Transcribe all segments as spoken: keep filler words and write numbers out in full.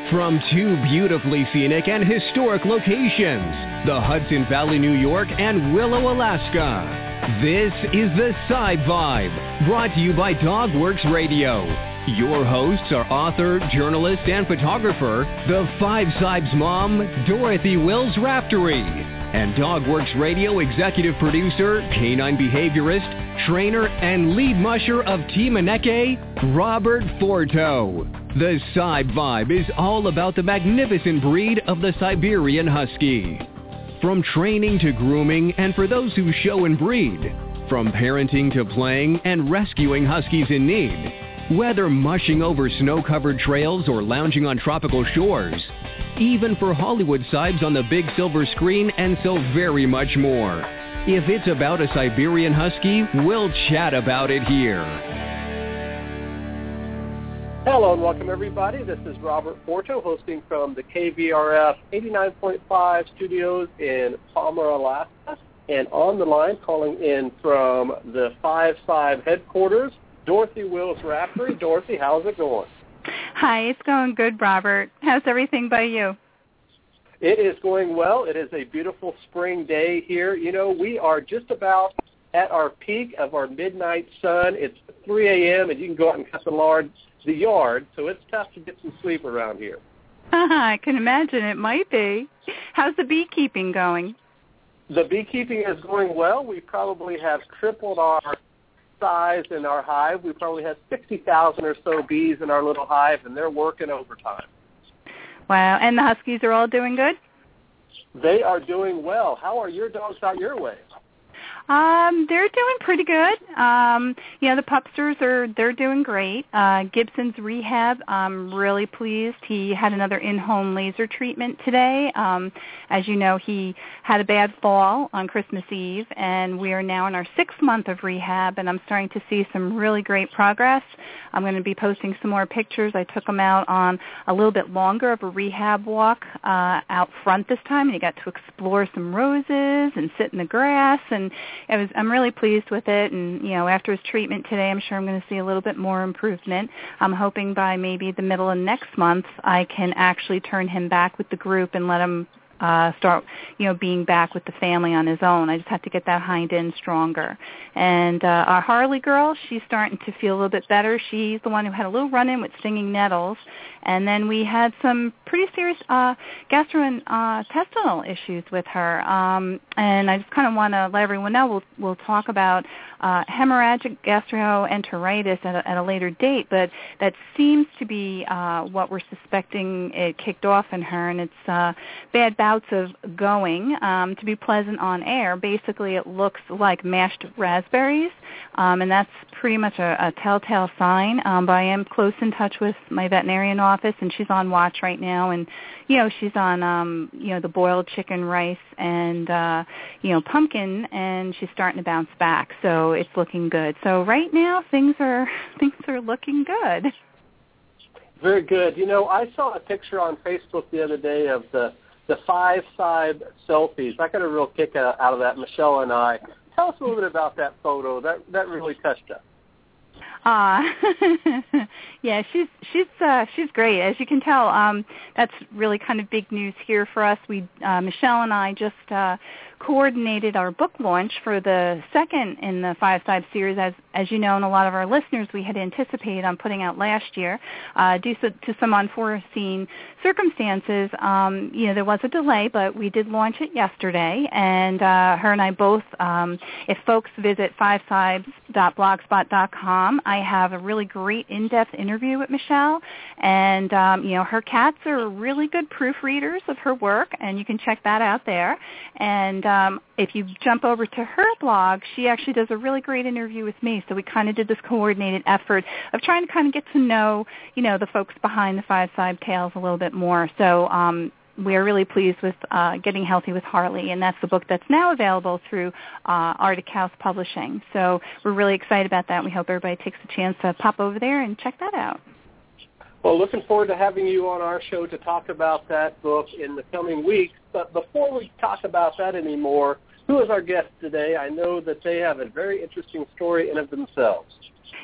From two beautifully scenic and historic locations, the Hudson Valley, New York, and Willow, Alaska, this is the Side Vibe, brought to you by Dogworks Radio. Your hosts are author, journalist, and photographer, the Five Sibes mom, Dorothy Wills Raftery, and Dogworks Radio executive producer, canine behaviorist, trainer, and lead musher of Team Aneke, Robert Forto. The Side Vibe is all about the magnificent breed of the Siberian Husky. From training to grooming, and for those who show and breed, from parenting to playing and rescuing Huskies in need, whether mushing over snow-covered trails or lounging on tropical shores, even for Hollywood Sibes on the big silver screen, and so very much more. If it's about a Siberian Husky, we'll chat about it here. Hello and welcome everybody. This is Robert Forto hosting from the K V R F eighty-nine point five studios in Palmer, Alaska. And on the line, calling in from the Five Side headquarters, Dorothy Wills Raftery. Dorothy, how's it going? Hi, it's going good, Robert. How's everything by you? It is going well. It is a beautiful spring day here. You know, we are just about at our peak of our midnight sun. It's three a.m. and you can go out and cut the yard, the yard, so it's tough to get some sleep around here. I can imagine it might be. How's the beekeeping going? The beekeeping is going well. We probably have tripled our size in our hive. We probably have sixty thousand or so bees in our little hive, and they're working overtime. Wow, and the Huskies are all doing good? They are doing well. How are your dogs out your way? Um, they're doing pretty good. Um, you know, the pupsters are, they're doing great. Uh, Gibson's rehab, I'm really pleased. He had another in-home laser treatment today. Um, as you know, he had a bad fall on Christmas Eve, and we are now in our sixth month of rehab, and I'm starting to see some really great progress. I'm going to be posting some more pictures. I took him out on a little bit longer of a rehab walk uh, out front this time, and he got to explore some roses and sit in the grass, and It was, I'm really pleased with it, and, you know, after his treatment today, I'm sure I'm going to see a little bit more improvement. I'm hoping by maybe the middle of next month I can actually turn him back with the group and let him uh, start, you know, being back with the family on his own. I just have to get that hind end stronger. And uh, our Harley girl, she's starting to feel a little bit better. She's the one who had a little run-in with stinging nettles. And then we had some pretty serious uh, gastrointestinal issues with her. Um, and I just kind of want to let everyone know we'll, we'll talk about uh, hemorrhagic gastroenteritis at a, at a later date, but that seems to be uh, what we're suspecting it kicked off in her, and it's uh, bad bouts of going. Um, to be pleasant on air, basically it looks like mashed raspberries, um, and that's pretty much a, a telltale sign. Um, but I am close in touch with my veterinarian office, and she's on watch right now, and you know she's on um, you know the boiled chicken, rice, and uh, you know pumpkin, and she's starting to bounce back. So it's looking good. So right now things are things are looking good. Very good. You know, I saw a picture on Facebook the other day of the the five side selfies. I got a real kick out of that. Michelle and I. Tell us a little bit about that photo. That that really touched us. Uh, yeah, she's she's uh, she's great. As you can tell, um, that's really kind of big news here for us. We uh, Michelle and I just uh, coordinated our book launch for the second in the Five Side series. As as you know, and a lot of our listeners, we had anticipated on putting out last year. Uh, due to, to some unforeseen circumstances, um, you know, there was a delay, but we did launch it yesterday. And uh, her and I both, um, if folks visit five sibes dot blogspot dot com, I have a really great in-depth interview with Michelle. And, um, you know, her cats are really good proofreaders of her work, and you can check that out there. And um, if you jump over to her blog, she actually does a really great interview with me. So we kind of did this coordinated effort of trying to kind of get to know, you know, the folks behind the Five Side Tales a little bit more. So um, we are really pleased with uh, Getting Healthy with Harley, and that's the book that's now available through uh, Arctic House Publishing. So we're really excited about that. We hope everybody takes a chance to pop over there and check that out. Well, looking forward to having you on our show to talk about that book in the coming weeks. But before we talk about that anymore, who is our guest today? I know that they have a very interesting story in of themselves.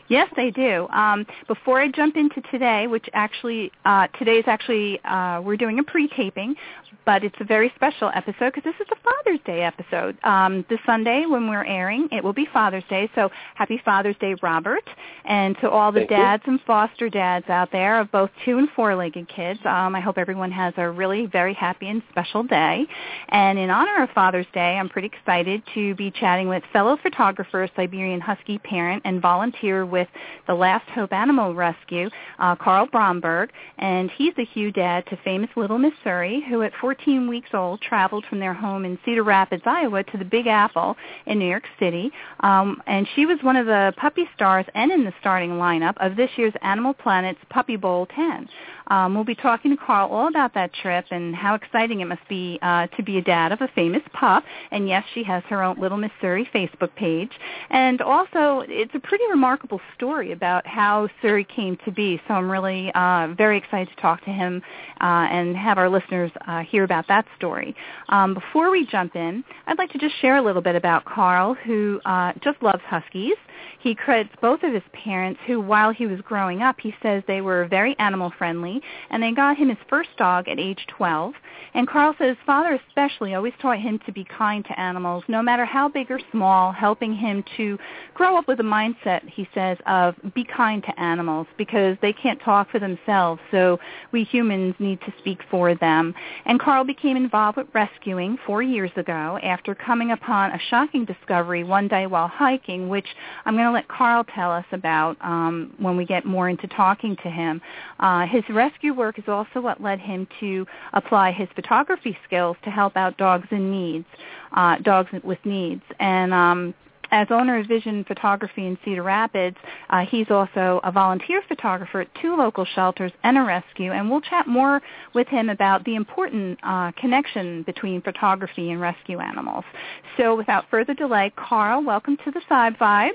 Yes, they do. Um, before I jump into today, which actually, uh, today's actually, uh, we're doing a pre-taping, but it's a very special episode because this is a Father's Day episode. Um, this Sunday when we're airing, it will be Father's Day, so happy Father's Day, Robert. And to all the Thank dads you. and foster dads out there of both two- and four-legged kids, um, I hope everyone has a really very happy and special day. And in honor of Father's Day, I'm pretty excited to be chatting with fellow photographer, Siberian Husky parent, and volunteer with the Last Hope Animal Rescue, uh, Carl Bromberg. And he's a Hugh dad to famous Little Miss Surrey, who at fourteen weeks old traveled from their home in Cedar Rapids, Iowa, to the Big Apple in New York City. Um, and she was one of the puppy stars and in the starting lineup of this year's Animal Planet's Puppy Bowl ten. Um, we'll be talking to Carl all about that trip and how exciting it must be uh, to be a dad of a famous pup. And yes, she has her own Little Miss Surrey Facebook page. And also, it's a pretty remarkable story about how Surrey came to be. So I'm really uh, very excited to talk to him uh, and have our listeners uh, hear about that story. Um, before we jump in, I'd like to just share a little bit about Carl, who uh, just loves Huskies. He credits both of his parents who, while he was growing up, he says they were very animal-friendly, and they got him his first dog at age twelve. And Carl says his father especially always taught him to be kind to animals, no matter how big or small, helping him to grow up with a mindset, he says, of be kind to animals because they can't talk for themselves, so we humans need to speak for them. And Carl became involved with rescuing four years ago after coming upon a shocking discovery one day while hiking, which I'm going to let Carl tell us about um, when we get more into talking to him. Uh, his rescue work is also what led him to apply his photography skills to help out dogs in needs, uh, dogs with needs. And um, as owner of Vision Photography in Cedar Rapids, uh, he's also a volunteer photographer at two local shelters and a rescue. And we'll chat more with him about the important uh, connection between photography and rescue animals. So without further delay, Carl, welcome to the Side Vibe.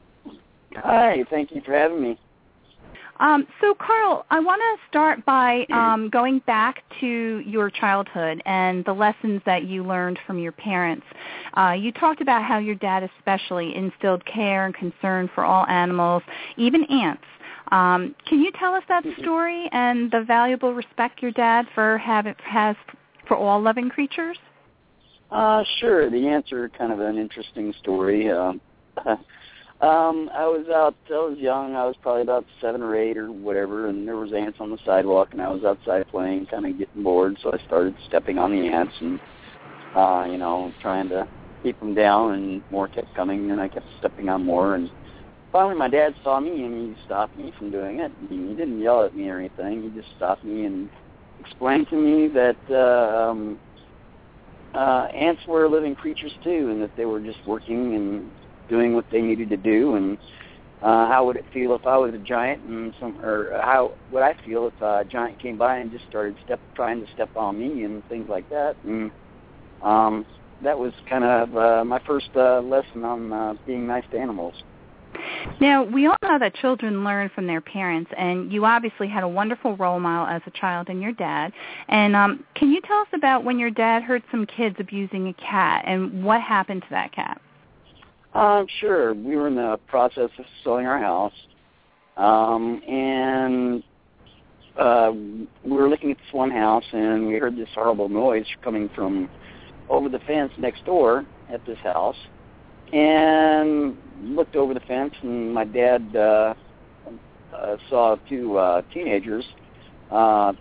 Hi, thank you for having me. Um, so, Carl, I want to start by um, going back to your childhood and the lessons that you learned from your parents. Uh, you talked about how your dad especially instilled care and concern for all animals, even ants. Um, can you tell us that story and the valuable respect your dad for have, has for all living creatures? Uh, sure. The ants are kind of an interesting story. Um, Um, I was out, I was young, I was probably about seven or eight or whatever, and there was ants on the sidewalk, and I was outside playing, kind of getting bored, so I started stepping on the ants and, uh, you know, trying to keep them down, and more kept coming, and I kept stepping on more, and finally my dad saw me, and he stopped me from doing it. He, he didn't yell at me or anything, he just stopped me and explained to me that uh, um, uh, ants were living creatures too, and that they were just working and doing what they needed to do, and uh, how would it feel if I was a giant, and some, or how would I feel if a giant came by and just started step, trying to step on me and things like that. And um, that was kind of uh, my first uh, lesson on uh, being nice to animals. Now, we all know that children learn from their parents, and you obviously had a wonderful role model as a child in your dad. And um, can you tell us about when your dad heard some kids abusing a cat, and what happened to that cat? Um, sure. We were in the process of selling our house, um, and uh, we were looking at this one house, and we heard this horrible noise coming from over the fence next door at this house, and looked over the fence, and my dad uh, uh, saw two uh, teenagers uh,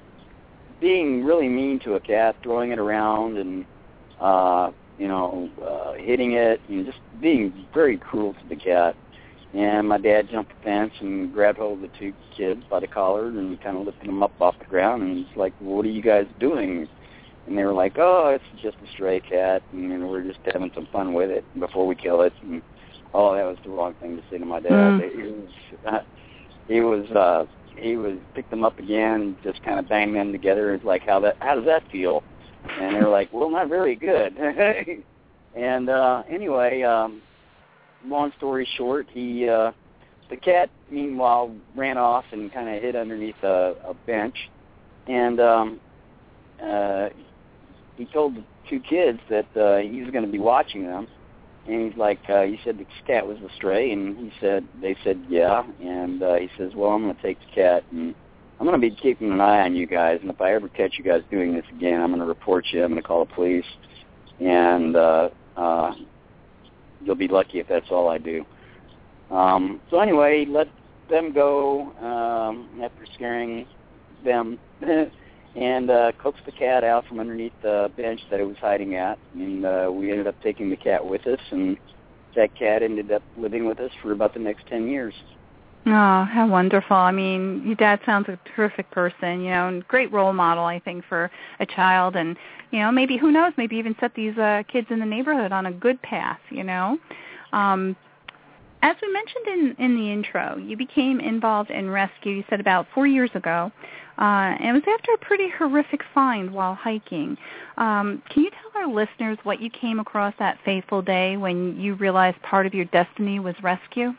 being really mean to a cat, throwing it around, and uh, you know, uh, hitting it, and just being very cruel to the cat. And my dad jumped the fence and grabbed hold of the two kids by the collar and kind of lifted them up off the ground, and he's like, well, what are you guys doing? And they were like, oh, it's just a stray cat, and we're just having some fun with it before we kill it. And, oh, that was the wrong thing to say to my dad. Mm. He was, uh, he was, uh, he was, picked them up again and just kind of banged them together. It's like, how that, how does that feel? And they were like, well, not very good. and uh, anyway, um, long story short, he, uh, the cat, meanwhile, ran off and kind of hid underneath a, a bench. And um, uh, he told the two kids that uh, he was going to be watching them. And he's like, uh, you said the cat was a stray, and he said, they said, yeah. And uh, he says, well, I'm going to take the cat, and I'm going to be keeping an eye on you guys, and if I ever catch you guys doing this again, I'm going to report you. I'm going to call the police, and uh, uh, you'll be lucky if that's all I do. Um, so anyway, let them go um, after scaring them, and uh, coaxed the cat out from underneath the bench that it was hiding at, and uh, we ended up taking the cat with us, and that cat ended up living with us for about the next ten years. Oh, how wonderful. I mean, your dad sounds like a terrific person, you know, and great role model, I think, for a child. And, you know, maybe, who knows, maybe even set these uh, kids in the neighborhood on a good path, you know. Um, as we mentioned in, in the intro, you became involved in rescue, you said, about four years ago. Uh, and it was after a pretty horrific find while hiking. Um, can you tell our listeners what you came across that fateful day when you realized part of your destiny was rescue?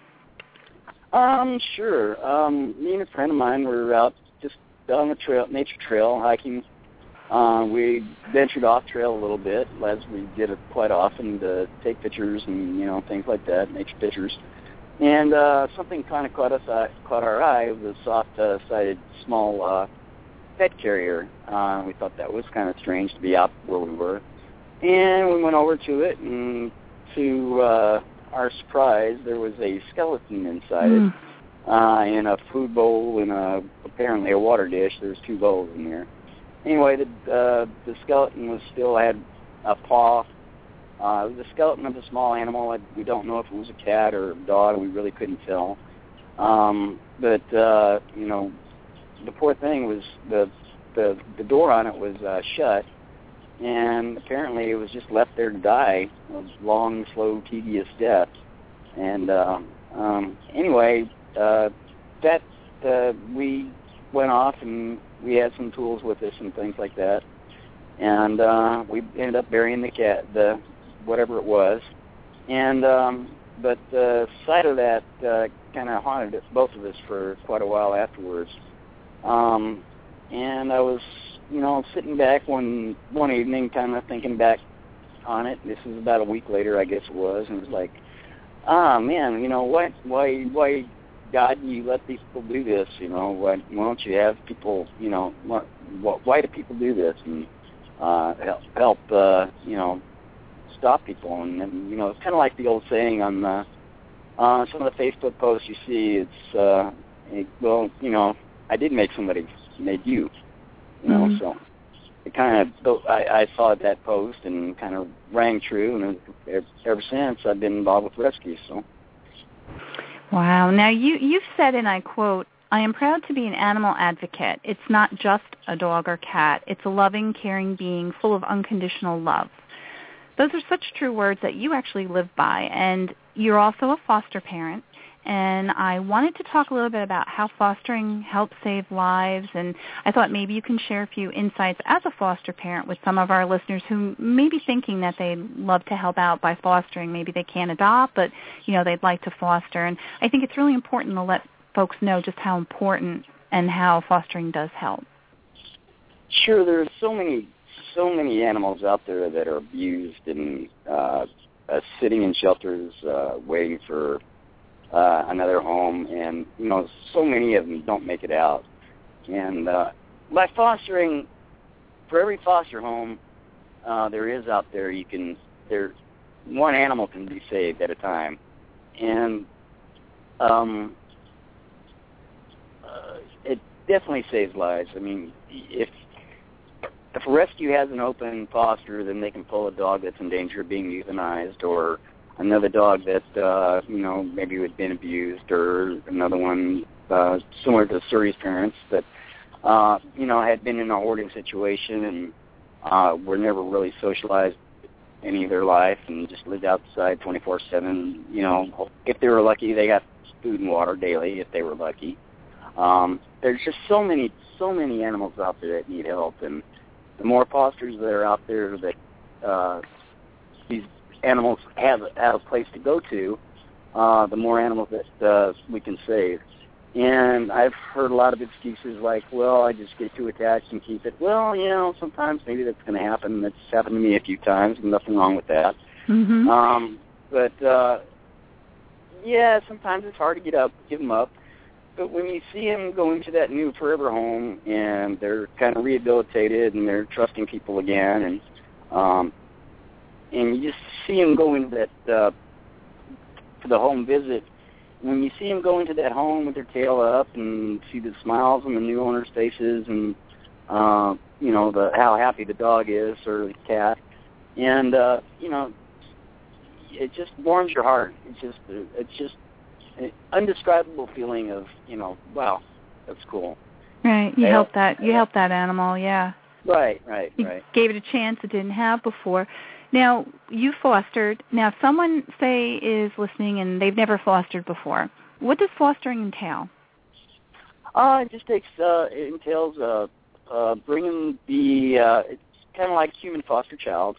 Um, sure. Um, me and a friend of mine were out just on the trail, nature trail, hiking. Uh, we ventured off trail a little bit, as we did it quite often, to take pictures and, you know, things like that, nature pictures. And uh, something kind of caught us, uh, caught our eye. It was a soft-sided, uh, small uh, pet carrier. Uh, we thought that was kind of strange to be out where we were. And we went over to it, and to... Uh, our surprise, there was a skeleton inside mm. it, uh, in a food bowl and a, apparently a water dish. There's two bowls in there. Anyway, the uh, the skeleton was still had a paw. Uh, it was a skeleton of a small animal. I, we don't know if it was a cat or a dog. We really couldn't tell. Um, but uh, you know, the poor thing was the the the door on it was uh, shut. And apparently it was just left there to die, a long, slow, tedious death. And uh, um, anyway, uh, that uh, we went off and we had some tools with us and things like that. And uh, we ended up burying the cat, the whatever it was. And um, but the sight of that uh, kind of haunted us, both of us for quite a while afterwards. Um, and I was. You know, sitting back one one evening, kind of thinking back on it. This was about a week later, I guess it was, and it was like, ah, man, you know, why, why, why, God, do you let these people do this? You know, why, why don't you have people, you know, why, why do people do this and uh, help, help uh, you know, stop people? And, and you know, it's kind of like the old saying on the, uh, some of the Facebook posts you see. It's, uh, it, well, you know, I did make somebody, made you. You know, mm-hmm. so it kind of, I, I saw that post and kind of rang true, and ever since I've been involved with rescue. So. Wow. Now, you, you've said, and I quote, I am proud to be an animal advocate. It's not just a dog or cat. It's a loving, caring being full of unconditional love. Those are such true words that you actually live by, and you're also a foster parent. And I wanted to talk a little bit about how fostering helps save lives, and I thought maybe you can share a few insights as a foster parent with some of our listeners who may be thinking that they'd love to help out by fostering. Maybe they can't adopt, but, you know, they'd like to foster. And I think it's really important to let folks know just how important and how fostering does help. Sure, there are so many, so many animals out there that are abused and uh, uh, sitting in shelters uh, waiting for Uh, another home, and you know, so many of them don't make it out. And uh, by fostering, for every foster home uh, there is out there, you can there one animal can be saved at a time, and um, uh, it definitely saves lives. I mean, if if a rescue has an open foster, then they can pull a dog that's in danger of being euthanized, or another dog that, uh, you know, maybe had been abused, or another one uh, similar to Suri's parents that, uh, you know, had been in a hoarding situation and uh, were never really socialized any of their life and just lived outside twenty-four seven. You know, if they were lucky, they got food and water daily if they were lucky. Um, there's just so many, so many animals out there that need help, and the more fosters that are out there that uh, these animals have, have a place to go to, uh, the more animals that uh, we can save. And I've heard a lot of excuses like, well, I just get too attached and keep it. Well, you know, sometimes maybe that's going to happen. That's happened to me a few times, and nothing wrong with that. Mm-hmm. Um, But, uh, yeah, sometimes it's hard to get up, give them up. But when you see them go into that new forever home and they're kind of rehabilitated and they're trusting people again, and um, and you just see them go into that uh, for the home visit. When you see them go into that home with their tail up and see the smiles on the new owner's faces, and uh, you know the how happy the dog is or the cat, and uh, you know it just warms your heart. It's just it's just an indescribable feeling of, you know, wow, that's cool. Right, you yeah. helped that you helped that animal, yeah. Right, right, you right. Gave it a chance it didn't have before. Now, you fostered. Now, if someone, say, is listening and they've never fostered before, what does fostering entail? Uh, it just takes, uh, it entails uh, uh, bringing the, uh, it's kind of like human foster child.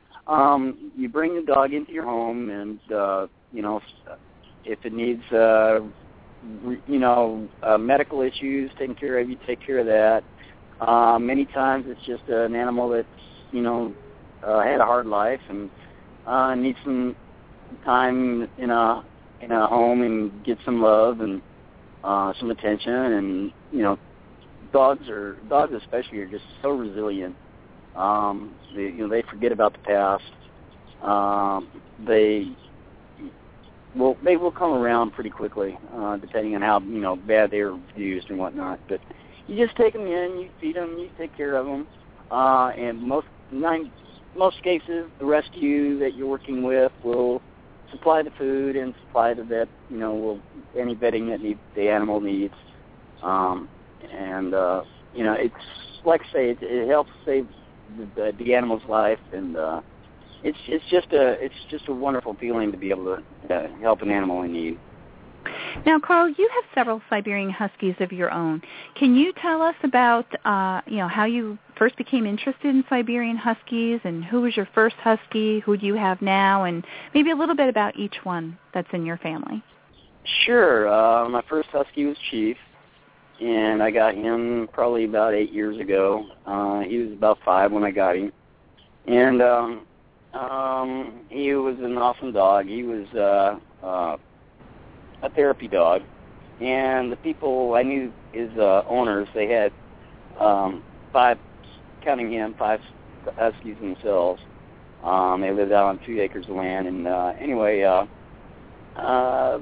Um, you bring the dog into your home and, uh, you know, if it needs, uh, you know, uh, medical issues taken care of, you take care of that. Uh, many times it's just an animal that's, you know, uh, had a hard life and uh, needs some time in a in a home and get some love and uh, some attention. And you know, dogs are dogs especially are just so resilient. Um, they, you know, they forget about the past. Um, they Well, they will come around pretty quickly, uh, depending on how, you know, bad they were used and whatnot. But you just take them in, you feed them, you take care of them, uh, and most nine, most cases, the rescue that you're working with will supply the food and supply the vet, you know, will any vetting that need, the animal needs, um, and uh, you know, it's like I say, it, it helps save the, the, the animal's life and. Uh, It's it's just a it's just a wonderful feeling to be able to uh, help an animal in need. Now, Carl, you have several Siberian Huskies of your own. Can you tell us about uh, you know how you first became interested in Siberian Huskies, and who was your first Husky? Who do you have now, and maybe a little bit about each one that's in your family? Sure. Uh, my first Husky was Chief, and I got him probably about eight years ago. Uh, he was about five when I got him, and um, Um, he was an awesome dog. He was uh, uh, a therapy dog, and the people I knew, his uh, owners, they had um, five, counting him, five Huskies themselves. Um, they lived out on two acres of land, and uh, anyway, uh, uh,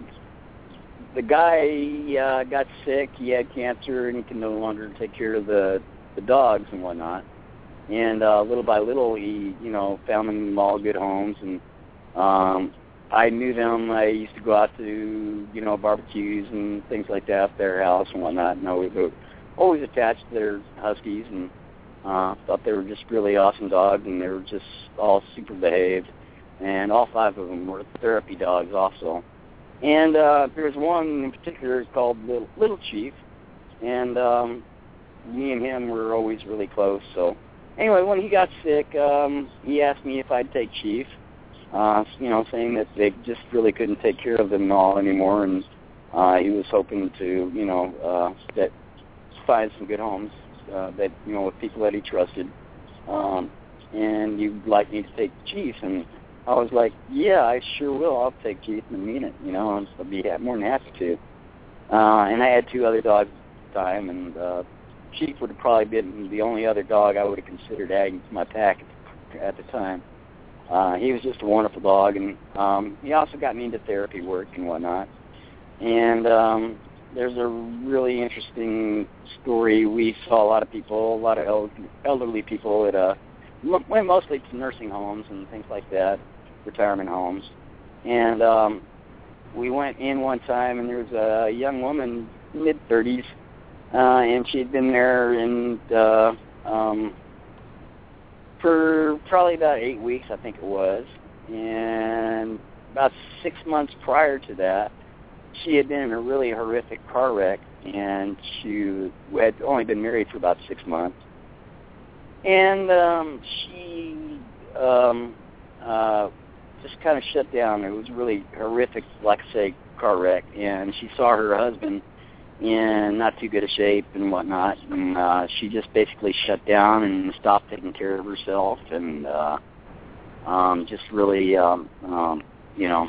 the guy uh, got sick. He had cancer, and he could no longer take care of the the dogs and whatnot. And uh, little by little, he, you know, found them all good homes, and um, I knew them. I used to go out to, you know, barbecues and things like that at their house and whatnot, and I was always attached to their Huskies, and uh, thought they were just really awesome dogs, and they were just all super behaved, and all five of them were therapy dogs also. And uh, there's one in particular called Little, Little Chief, and um, me and him were always really close, so... Anyway, when he got sick, um, he asked me if I'd take Chief, uh, you know, saying that they just really couldn't take care of them all anymore, and uh, he was hoping to, you know, uh, that find some good homes uh, that, you know, with people that he trusted, um, and you'd like me to take Chief, and I was like, yeah, I sure will. I'll take Chief and mean it, you know, and I'll be more than happy to. Uh, and I had two other dogs at the time, and uh, Chief would have probably been the only other dog I would have considered adding to my pack at the time. Uh, he was just a wonderful dog, and um, he also got me into therapy work and whatnot. And um, there's a really interesting story. We saw a lot of people, a lot of el- elderly people at uh, went mostly to nursing homes and things like that, retirement homes. And um, we went in one time, and there was a young woman, mid-thirties, Uh, and she'd been there and uh, um, for probably about eight weeks, I think it was. And about six months prior to that, she had been in a really horrific car wreck, and she had only been married for about six months. And um, she um, uh, just kind of shut down. It was a really horrific, like I say, car wreck. And she saw her husband in not too good a shape and whatnot, and uh, she just basically shut down and stopped taking care of herself, and uh, um, just really um, um, you know,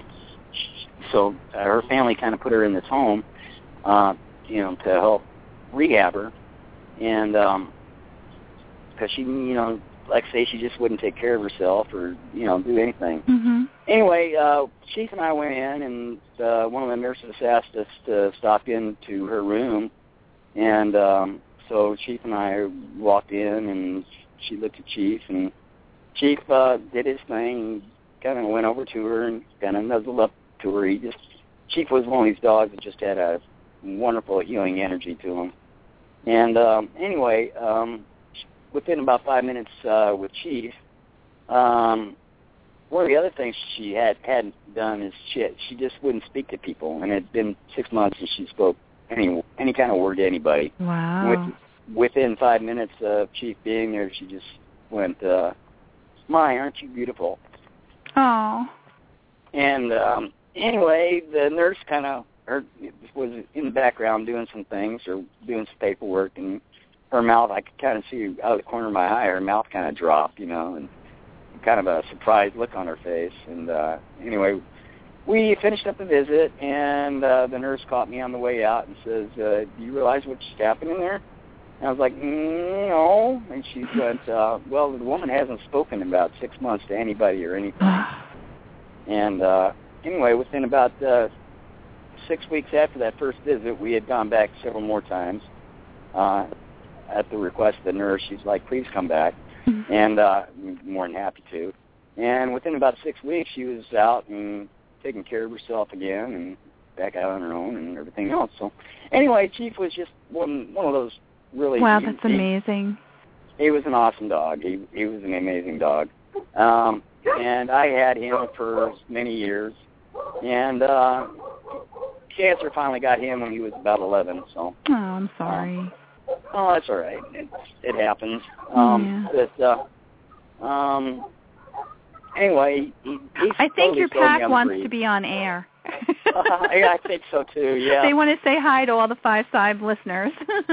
so her family kind of put her in this home, uh, you know, to help rehab her, and um, because she, you know, like I say, she just wouldn't take care of herself or, you know, do anything. Mm-hmm. Anyway, uh, Chief and I went in, and uh, one of the nurses asked us to stop into her room, and um, so Chief and I walked in, and she looked at Chief, and Chief uh, did his thing, and kind of went over to her and kind of nuzzled up to her. He just, Chief was one of these dogs that just had a wonderful healing energy to him. And um, anyway, um, within about five minutes uh, with Chief, um, one of the other things she had hadn't done is she she just wouldn't speak to people, and it had been six months since she spoke any any kind of word to anybody. Wow. With, within five minutes of Chief being there, she just went, uh, "My, aren't you beautiful?" Oh. And um, anyway, the nurse kind of was in the background doing some things or doing some paperwork, and her mouth, I could kind of see out of the corner of my eye, her mouth kind of dropped, you know, and kind of a surprised look on her face. And uh, anyway, we finished up the visit, and uh, the nurse caught me on the way out and says, uh, "Do you realize what's happening there?" And I was like, mm, "No." And she went, uh, "Well, the woman hasn't spoken in about six months to anybody or anything." And uh, anyway, within about uh, six weeks after that first visit, we had gone back several more times. Uh, at the request of the nurse, she's like, "Please come back." Mm-hmm. And uh, more than happy to. And within about six weeks, she was out and taking care of herself again and back out on her own and everything else. So anyway, Chief was just one one of those really... Wow, he, that's he, amazing. He was an awesome dog. He, he was an amazing dog. Um, and I had him for many years. And uh, cancer finally got him when he was about eleven. So. Oh, I'm sorry. Um, Oh, that's all right. It, it happens. Um, yeah. But uh, um, anyway, he, he I think totally your pack wants free. to be on air. uh, yeah, I think so too. Yeah. They want to say hi to all the Five Side listeners.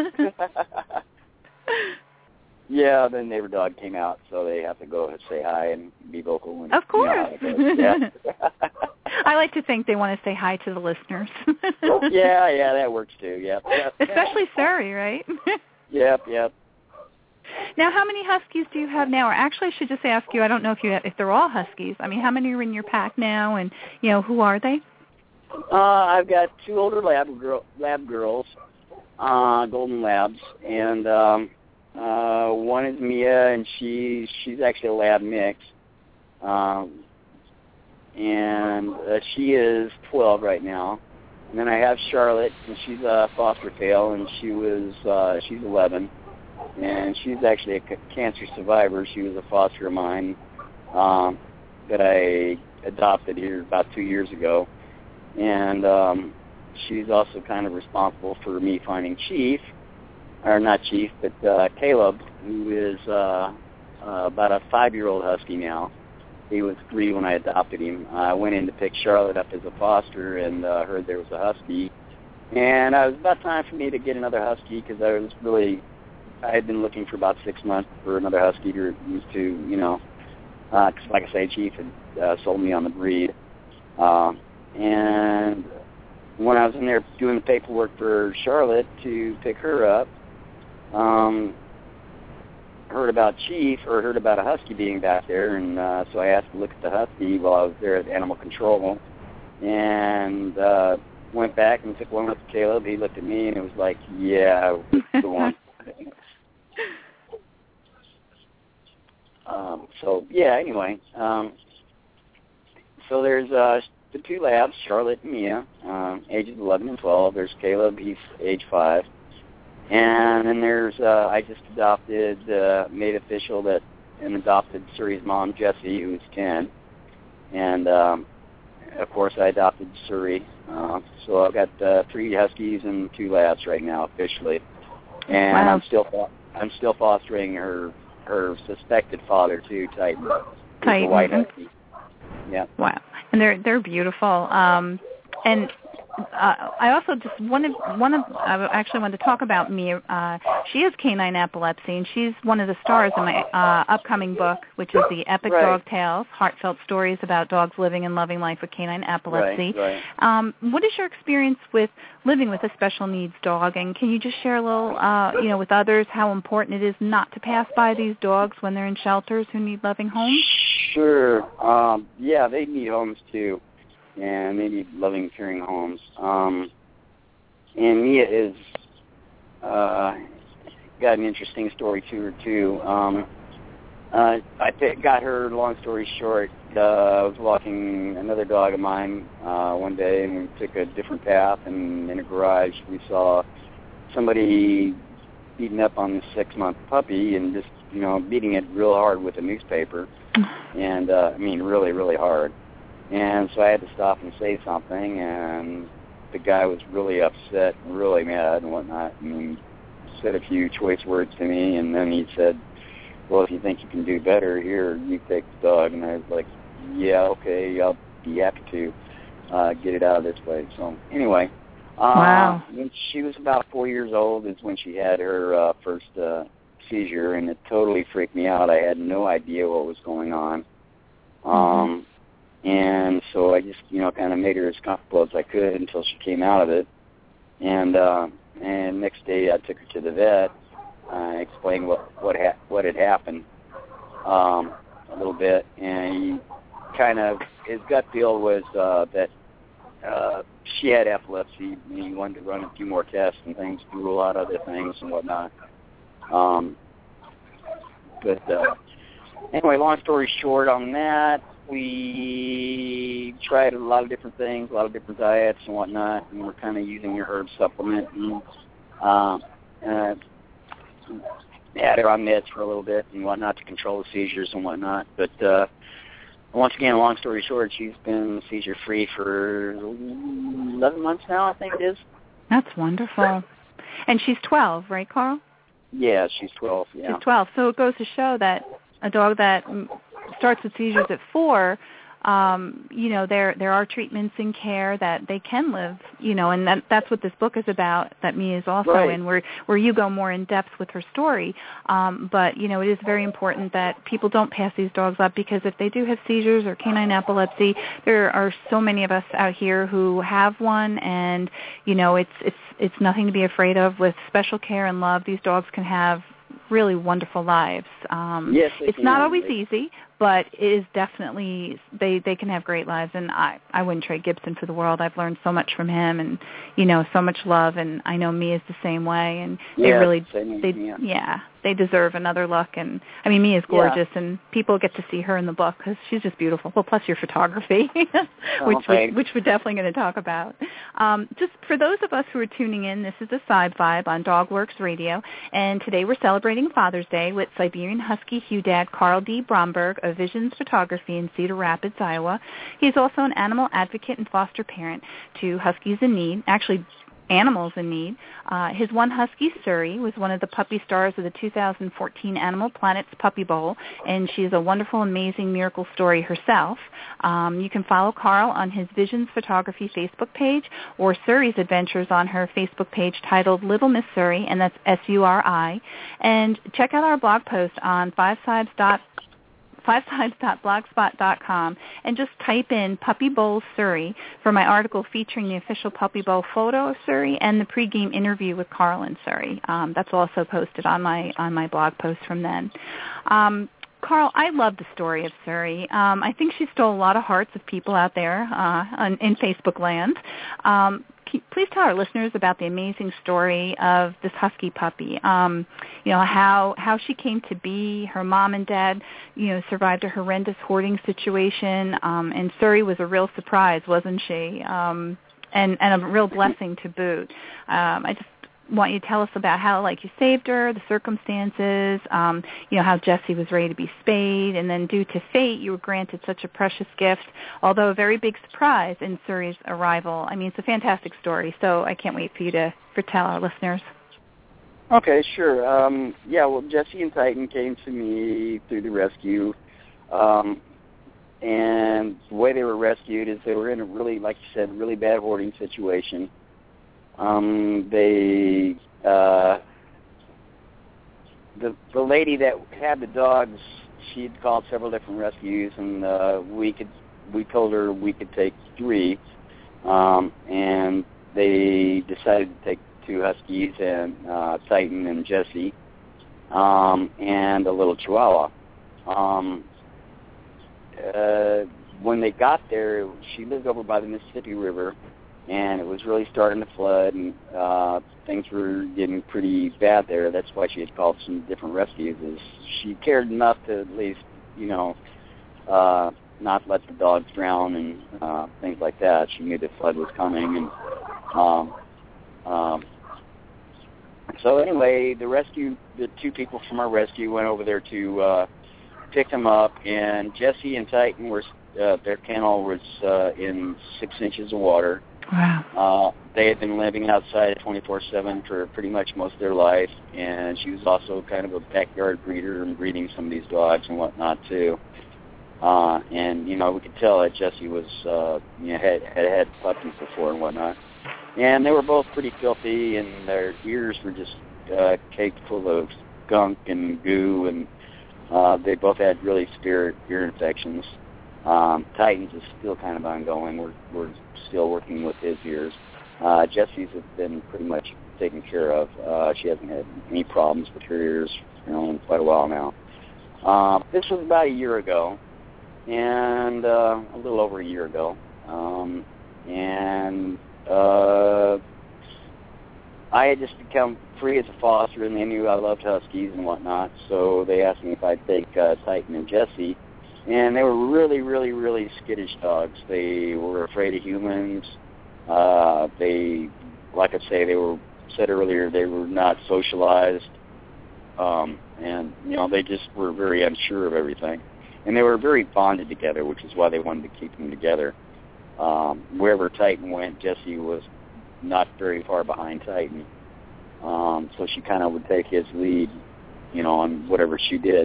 Yeah, the neighbor dog came out, so they have to go and say hi and be vocal. And, of course. You know, yeah. I like to think they want to say hi to the listeners. yeah, yeah, that works too. Yep. yep. Especially Surrey, right? Yep, yep. Now, how many Huskies do you have now? Or actually, I should just ask you. I don't know if you have, if they're all Huskies. I mean, how many are in your pack now, and you know, who are they? Uh, I've got two older lab girl, lab girls, uh, golden labs, and um, uh, one is Mia, and she she's actually a lab mix, um, and uh, she is twelve right now. And then I have Charlotte, and she's a foster tail, and she was uh, she's eleven. And she's actually a c- cancer survivor. She was a foster of mine um, that I adopted here about two years ago. And um, she's also kind of responsible for me finding Chief, or not Chief, but uh, Caleb, who is uh, uh, about a five-year-old husky now. He was three when I adopted him. I went in to pick Charlotte up as a foster and uh, heard there was a husky. And uh, it was about time for me to get another husky because I was really... I had been looking for about six months for another husky to, to you know, because uh, like I say, Chief had uh, sold me on the breed. Uh, and when I was in there doing the paperwork for Charlotte to pick her up, um, heard about Chief, or heard about a husky being back there, and uh, so I asked to look at the husky while I was there at Animal Control, and uh, went back and took one look at Caleb. He looked at me, and it was like, yeah, the one. Um, so, yeah, anyway, um, so there's uh, the two labs, Charlotte and Mia, um, ages eleven and twelve. There's Caleb, he's age five. And then there's, uh, I just adopted, uh, made official that an adopted Surrey's mom, Jessie, who's ten. And, um, of course, I adopted Surrey. Uh, so I've got uh, three Huskies and two labs right now officially. And wow. I'm still I'm still fostering her her suspected father too, Titan. Titan. The white husky. Yeah. Wow. And they're they're beautiful. Um, and uh, I also just wanted one of I actually wanted to talk about Mia. Uh, she has canine epilepsy, and she's one of the stars in my uh, upcoming book, which is the Epic Right. Dog Tales: Heartfelt Stories about Dogs Living and Loving Life with Canine Epilepsy. Right, right. Um, what is your experience with living with a special needs dog, and can you just share a little, uh, you know, with others how important it is not to pass by these dogs when they're in shelters who need loving homes? Sure. Um, yeah, they need homes too, and they need loving, caring homes. Um, and Mia is uh, got an interesting story to her too. Um, uh, I th- got her. Long story short, uh, I was walking another dog of mine uh, one day, and we took a different path. And in a garage, we saw somebody beating up on this six-month puppy, and just you know beating it real hard with a newspaper. And, uh, I mean, really, really hard. And so I had to stop and say something, and the guy was really upset, really mad and whatnot, and he said a few choice words to me, and then he said, well, if you think you can do better, here, you take the dog. And I was like, yeah, okay, I'll be happy to uh, get it out of this place. So anyway, uh, wow. when she was about four years old is when she had her uh, first uh seizure, and it totally freaked me out. I had no idea what was going on. Um, mm-hmm. And so I just, you know, kind of made her as comfortable as I could until she came out of it. And uh, and next day I took her to the vet. I explained what what, ha- what had happened um, a little bit, and he kind of, his gut feel was uh, that uh, she had epilepsy, and he wanted to run a few more tests and things to rule out other things and whatnot. Um, but uh, anyway, long story short on that, we tried a lot of different things, a lot of different diets and whatnot, and we're kind of using your herb supplement, and uh, uh, had her on meds for a little bit and whatnot to control the seizures and whatnot. But uh, once again, long story short, she's been seizure-free for eleven months now, I think it is. That's wonderful. And she's twelve, right, Carl? Yeah, she's twelve. Yeah. She's twelve. So it goes to show that a dog that starts with seizures at four, um, you know, there there are treatments and care that they can live, you know, and that, that's what this book is about, that Mia is also right. in, where, where you go more in depth with her story. Um, but, you know, it is very important that people don't pass these dogs up, because if they do have seizures or canine epilepsy, there are so many of us out here who have one, and, you know, it's it's it's nothing to be afraid of. With special care and love, these dogs can have really wonderful lives. Um, yes, it's can. not always easy, but it is definitely, they, they can have great lives, and I, I wouldn't trade Gibson for the world. I've learned so much from him, and, you know, so much love, and I know Mia's the same way, and they yeah, really, same, they, yeah. yeah, they deserve another look, and, I mean, Mia's gorgeous, yeah. and people get to see her in the book, because she's just beautiful. Well, plus your photography, which, oh, which, which we're definitely going to talk about. Um, just for those of us who are tuning in, this is the Side Vibe on DogWorks Radio, and today we're celebrating Father's Day with Siberian Husky Hugh Dad Carl D. Bromberg of Visions Photography in Cedar Rapids, Iowa. He is also an animal advocate and foster parent to huskies in need, actually animals in need. Uh, his one husky, Surrey, was one of the puppy stars of the two thousand fourteen Animal Planet's Puppy Bowl, and she is a wonderful, amazing miracle story herself. Um, you can follow Carl on his Visions Photography Facebook page, or Surrey's adventures on her Facebook page titled Little Miss Surrey, and that's S U R I. And check out our blog post on five sides dot com. five sides dot blogspot dot com, and just type in Puppy Bowl Surrey for my article featuring the official Puppy Bowl photo of Surrey and the pregame interview with Carl and Surrey. Um, that's also posted on my on my blog post from then. Um, Carl, I love the story of Surrey. Um, I think she stole a lot of hearts of people out there uh, on, in Facebook land. Um, Please tell our listeners about the amazing story of this husky puppy. Um, you know, how how she came to be. Her mom and dad, you know, survived a horrendous hoarding situation, um, and Surrey was a real surprise, wasn't she? Um, and and a real blessing to boot. Um, I just want you to tell us about how, like, you saved her, the circumstances, um, you know, how Jessie was ready to be spayed, and then due to fate, you were granted such a precious gift, although a very big surprise in Surrey's arrival. I mean, it's a fantastic story, so I can't wait for you to for tell our listeners. Okay, sure. Um, yeah, well, Jessie and Titan came to me through the rescue. Um, and the way they were rescued is they were in a really, like you said, really bad hoarding situation. Um, they, uh, the the lady that had the dogs, she'd called several different rescues, and uh, we could, we told her we could take three, um, and they decided to take two Huskies and uh, Titan and Jessie, um, and a little Chihuahua. Um, uh, when they got there, she lived over by the Mississippi River, and it was really starting to flood, and uh, things were getting pretty bad there. That's why she had called some different rescues. Is she cared enough to at least, you know, uh, not let the dogs drown and uh, things like that. She knew the flood was coming, and um, um, so anyway, the rescue, the two people from our rescue went over there to uh, pick them up, and Jessie and Titan were, uh, their kennel was uh, in six inches of water. Wow. Uh, they had been living outside twenty-four seven for pretty much most of their life, and she was also kind of a backyard breeder and breeding some of these dogs and whatnot too. Uh, and, you know, we could tell that Jessie was, uh, you know, had, had had puppies before and whatnot. And they were both pretty filthy, and their ears were just uh, caked full of gunk and goo, and uh, they both had really severe ear infections. Um, Titan's is still kind of ongoing. We're, we're still working with his ears. Uh, Jessie's has been pretty much taken care of. Uh, she hasn't had any problems with her ears, you know, in quite a while now. Uh, this was about a year ago, and uh, a little over a year ago. Um, and uh, I had just become free as a foster, and they knew I loved Huskies and whatnot, so they asked me if I'd take uh, Titan and Jessie. And they were really, really, really skittish dogs. They were afraid of humans. Uh, they, like I say, they were, said earlier, they were not socialized. Um, and, you know, they just were very unsure of everything. And they were very bonded together, which is why they wanted to keep them together. Um, wherever Titan went, Jessie was not very far behind Titan. Um, so she kind of would take his lead, you know, on whatever she did.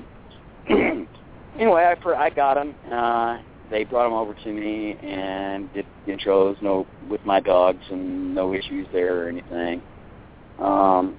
Anyway, I, I got them. Uh, they brought them over to me and did intros no, with my dogs, and no issues there or anything. Um,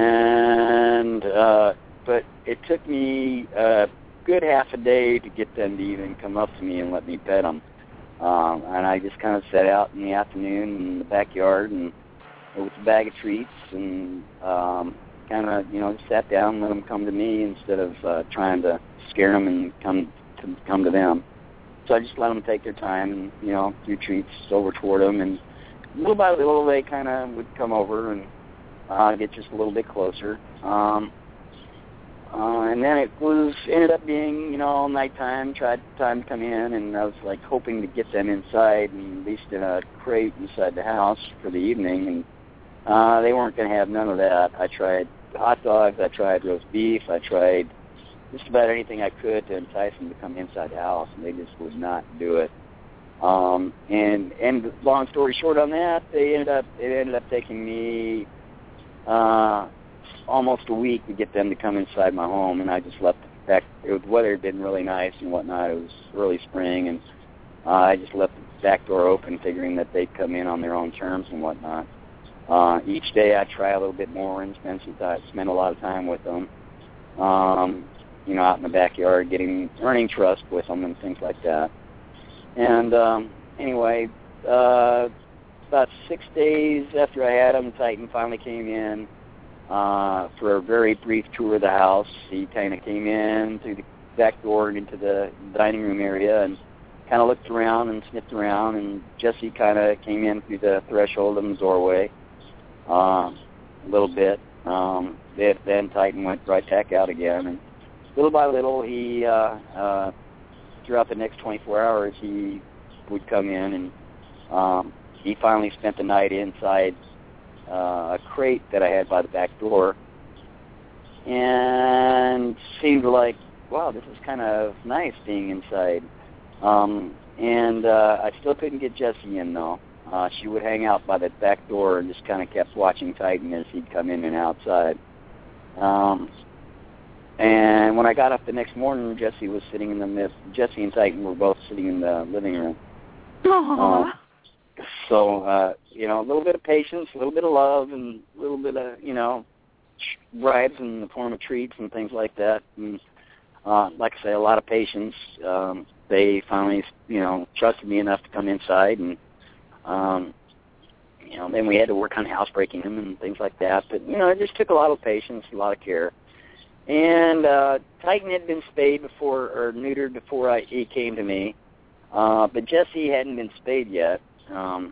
and uh, but it took me a good half a day to get them to even come up to me and let me pet them. Um, and I just kind of sat out in the afternoon in the backyard and with a bag of treats and um, kind of, you know, just sat down and let them come to me instead of uh, trying to scare them and come to come to them. So I just let them take their time and, you know, threw treats over toward them, and little by little they kind of would come over and uh, get just a little bit closer. Um, uh, and then it was ended up being, you know, nighttime, tried time to come in, and I was like hoping to get them inside and at least in a crate inside the house for the evening, and uh, they weren't going to have none of that. I tried hot dogs, I tried roast beef, I tried just about anything I could to entice them to come inside the house, and they just would not do it. Um, and and long story short on that, they ended up it ended up taking me uh, almost a week to get them to come inside my home, and I just left the back. It was, the weather had been really nice and whatnot. It was early spring, and uh, I just left the back door open, figuring that they'd come in on their own terms and whatnot. Uh, each day I try a little bit more and spend some time, spend a lot of time with them. Um, you know, out in the backyard, getting, earning trust with them and things like that. And um, anyway, uh, about six days after I had him, Titan finally came in uh, for a very brief tour of the house. He kind of came in through the back door and into the dining room area and kind of looked around and sniffed around, and Jessie kind of came in through the threshold of the doorway uh, a little bit. Um, then Titan went right back out again, and little by little, he, uh, uh, throughout the next twenty-four hours, he would come in, and um, he finally spent the night inside uh, a crate that I had by the back door, and seemed like, wow, this is kind of nice being inside. Um, and uh, I still couldn't get Jessie in, though. Uh, she would hang out by the back door and just kind of kept watching Titan as he'd come in and outside. Um, And when I got up the next morning, Jesse was sitting in the midst. Jesse and Titan were both sitting in the living room. Aww. Uh, so, uh, you know, a little bit of patience, a little bit of love, and a little bit of, you know, bribes in the form of treats and things like that. And uh, like I say, a lot of patience. Um, they finally, you know, trusted me enough to come inside, and um, you know, then we had to work on housebreaking them and things like that. But you know, it just took a lot of patience, a lot of care. And uh, Titan had been spayed before or neutered before I, he came to me, uh, but Jessie hadn't been spayed yet. Um,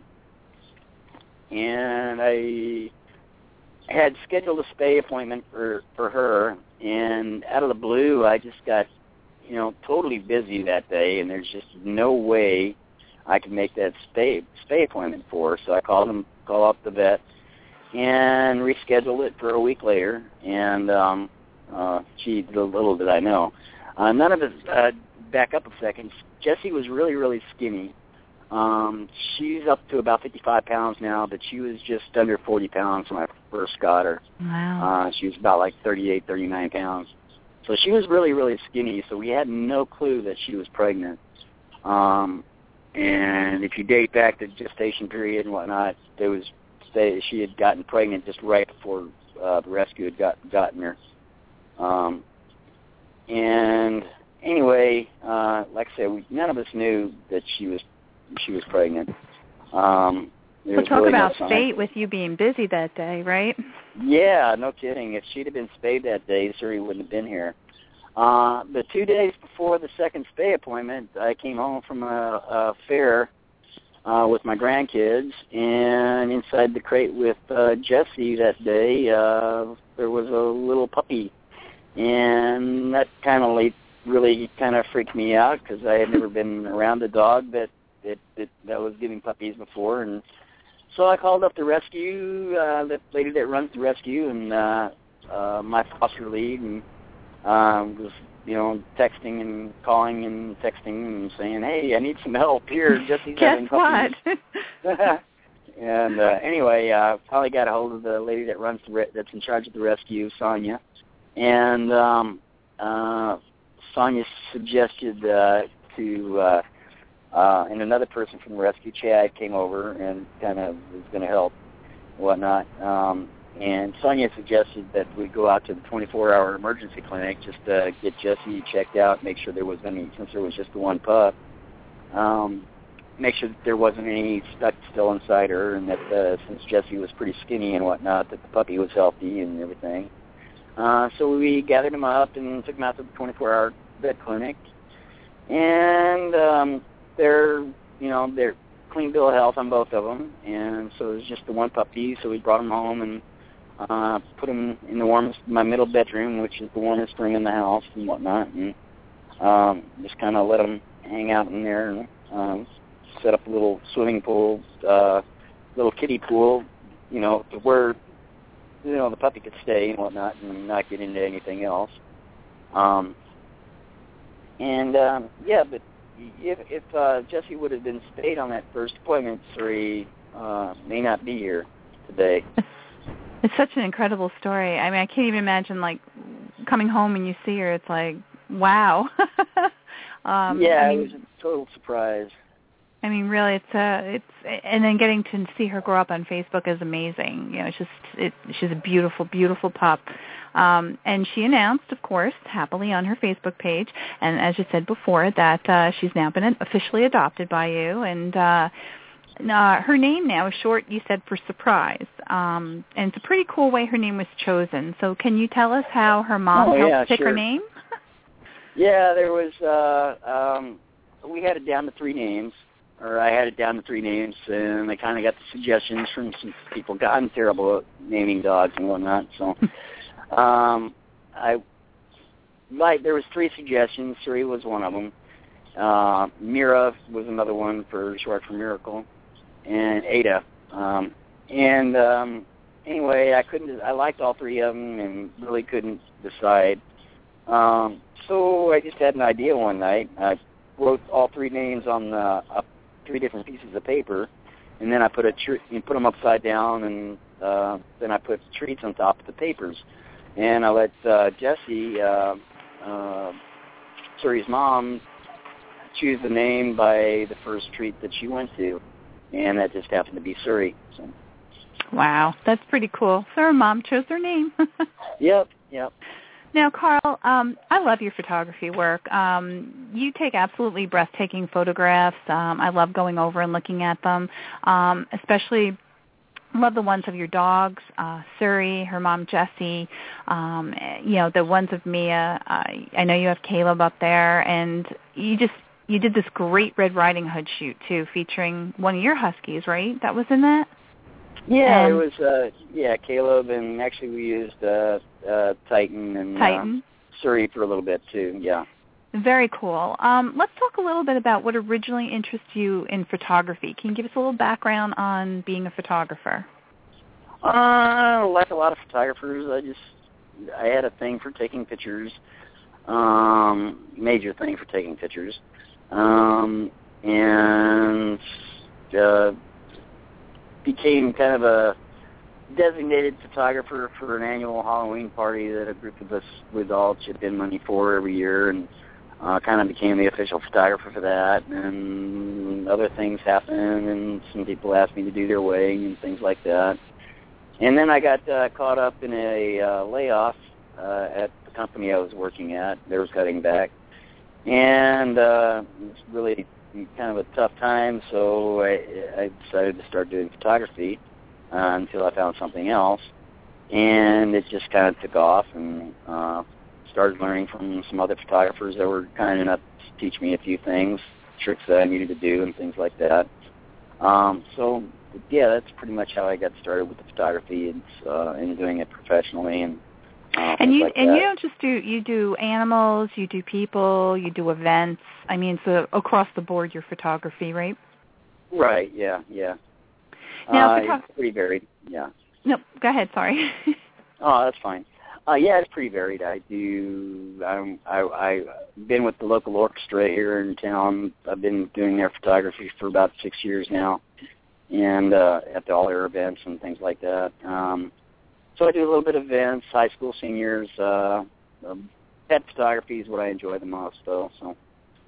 and I had scheduled a spay appointment for, for her, and out of the blue, I just got, you know, totally busy that day, and there's just no way I could make that spay spay appointment for her. So I called him, called up the vet, and rescheduled it for a week later. And um, uh, gee, little did I know. Uh, none of it. Uh, back up a second. Jessie was really, really skinny. Um, she's up to about fifty-five pounds now, but she was just under forty pounds when I first got her. Wow. Uh, she was about like thirty-eight, thirty-nine pounds. So she was really, really skinny, so we had no clue that she was pregnant. Um, and if you date back the gestation period and whatnot, there was they, she had gotten pregnant just right before uh, the rescue had got, gotten her. Um, and anyway, uh, like I said, we, none of us knew that she was she was pregnant. Um, Well, talk really about no fate with you being busy that day, right? Yeah, no kidding. If she'd have been spayed that day, Suri wouldn't have been here. Uh, but two days before the second spay appointment, I came home from a, a fair uh, with my grandkids, and inside the crate with uh, Jessie that day, uh, there was a little puppy. And that kind of like, really kind of freaked me out because I had never been around a dog that, that, that, that was giving puppies before, and so I called up the rescue, uh, the lady that runs the rescue, and uh, uh, my foster lead, and uh, was, you know, texting and calling and texting and saying, "Hey, I need some help here." Jesse's having puppies. Guess what? And uh, anyway, I uh, finally got a hold of the lady that runs the re- that's in charge of the rescue, Sonia, and um, uh, Sonia suggested uh, to. Uh, Uh, and another person from the rescue, Chad, came over and kind of was going to help and whatnot. Um, and Sonia suggested that we go out to the twenty-four hour emergency clinic just to get Jessie checked out, make sure there was any, since there was just the one pup, um, make sure that there wasn't any stuck still inside her, and that uh, since Jessie was pretty skinny and whatnot, that the puppy was healthy and everything. Uh, so we gathered him up and took him out to the twenty-four hour vet clinic. And um, they're, you know, they're clean bill of health on both of them, and so it was just the one puppy. So we brought him home and uh, put him in the warmest, my middle bedroom, which is the warmest room in the house and whatnot, and um, just kind of let him hang out in there and um, set up a little swimming pool, uh, little kiddie pool, you know, to where, you know, the puppy could stay and whatnot and not get into anything else. Um, and um, yeah, but. If, if uh, Jessie would have been spayed on that first appointment, Suri uh, may not be here today. It's such an incredible story. I mean, I can't even imagine, like, coming home and you see her. It's like, wow. um, yeah, I mean, it was a total surprise. I mean, really, it's a, it's, and then getting to see her grow up on Facebook is amazing. You know, it's just, it, she's a beautiful, beautiful pup. Um, and she announced, of course, happily on her Facebook page, and as you said before, that uh, she's now been officially adopted by you. And uh, uh, her name now is short, you said, for Surprise. Um, and it's a pretty cool way her name was chosen. So can you tell us how her mom oh, helped yeah, pick sure. her name? yeah, there was, uh, um, we had it down to three names. Or I had it down to three names, and I kind of got the suggestions from some people. God, I'm terrible at naming dogs and whatnot. So, um, I like there was three suggestions. Suri was one of them. Uh, Mira was another one for short for Miracle, and Ada. Um, and um, anyway, I couldn't. I liked all three of them, and really couldn't decide. Um, so I just had an idea one night. I wrote all three names on the. Uh, three different pieces of paper, and then I put a tr- you put them upside down, and uh, then I put treats on top of the papers. and I let uh, Jessie, uh, uh, Suri's mom, choose the name by the first treat that she went to, and that just happened to be Suri. So. Wow, that's pretty cool. So her mom chose her name. Yep, yep. Now, Carl, um, I love your photography work. Um, you take absolutely breathtaking photographs. Um, I love going over and looking at them, um, especially love the ones of your dogs, uh, Suri, her mom Jessie, um, you know, the ones of Mia. Uh, I know you have Caleb up there, and you just you did this great Red Riding Hood shoot, too, featuring one of your Huskies, right? That was in that? Yeah, and, it was, uh, yeah, Caleb, and actually we used uh, uh, Titan and Titan. Uh, Suri for a little bit, too, yeah. Very cool. Um, let's talk a little bit about what originally interested you in photography. Can you give us a little background on being a photographer? Uh, like a lot of photographers, I just, I had a thing for taking pictures, um, major thing for taking pictures, um, and uh, became kind of a designated photographer for an annual Halloween party that a group of us would all chip in money for every year, and uh, kind of became the official photographer for that. And other things happened, and some people asked me to do their wedding and things like that. And then I got uh, caught up in a uh, layoff uh, at the company I was working at. They were cutting back, and uh, it was really kind of a tough time, so I, I decided to start doing photography uh, until I found something else, and it just kind of took off, and uh, started learning from some other photographers that were kind enough to teach me a few things, tricks that I needed to do, and things like that. Um, so, yeah, that's pretty much how I got started with the photography and, uh, and doing it professionally and Uh, and you like and that. you don't just do you do animals, you do people, you do events. I mean, so across the board, your photography, right? Right. Yeah. Yeah. Now, uh, photo- it's pretty varied. Yeah. No, go ahead. Sorry. Oh, that's fine. Uh, yeah, it's pretty varied. I do. I'm, I I've been with the local orchestra here in town. I've been doing their photography for about six years now, and uh, at all their events and things like that. Um, So I do a little bit of events, high school seniors. Uh, um, pet photography is what I enjoy the most, though. So.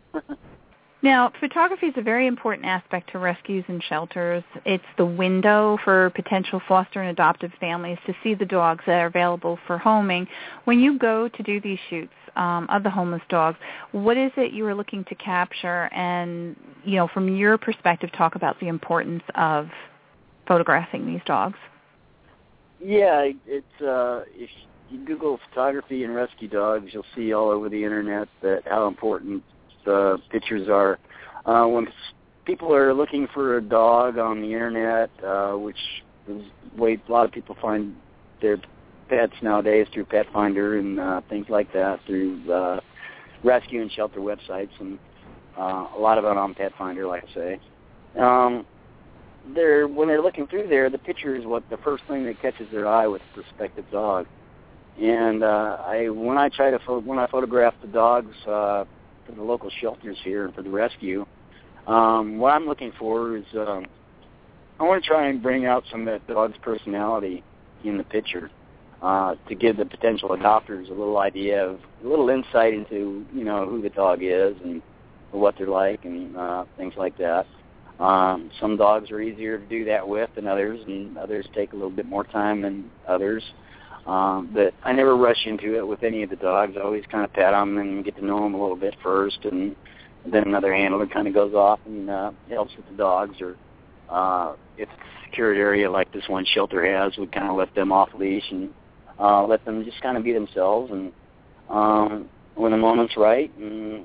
Now, photography is a very important aspect to rescues and shelters. It's the window for potential foster and adoptive families to see the dogs that are available for homing. When you go to do these shoots um, of the homeless dogs, what is it you are looking to capture? And, you know, from your perspective, talk about the importance of photographing these dogs. Yeah, it's uh, if you Google photography and rescue dogs, you'll see all over the internet that how important the pictures are. Uh, when people are looking for a dog on the internet, uh, which is the way a lot of people find their pets nowadays through Pet Finder and uh, things like that, through uh, rescue and shelter websites, and uh, a lot of it on Pet Finder, like I say. Um, they're when they're looking through there, the picture is what the first thing that catches their eye with the prospective dog. And uh, I when I try to pho- when I photograph the dogs uh, for the local shelters here and for the rescue, um, what I'm looking for is um, I want to try and bring out some of that dog's personality in the picture uh, to give the potential adopters a little idea of a little insight into you know who the dog is and what they're like and uh, things like that. Um, some dogs are easier to do that with than others, and others take a little bit more time than others. Um, but I never rush into it with any of the dogs. I always kind of pat them and get to know them a little bit first, and then another handler kind of goes off and uh, helps with the dogs. Or uh, if it's a secured area like this one shelter has, we kind of let them off leash and uh, let them just kind of be themselves. And um, when the moment's right, and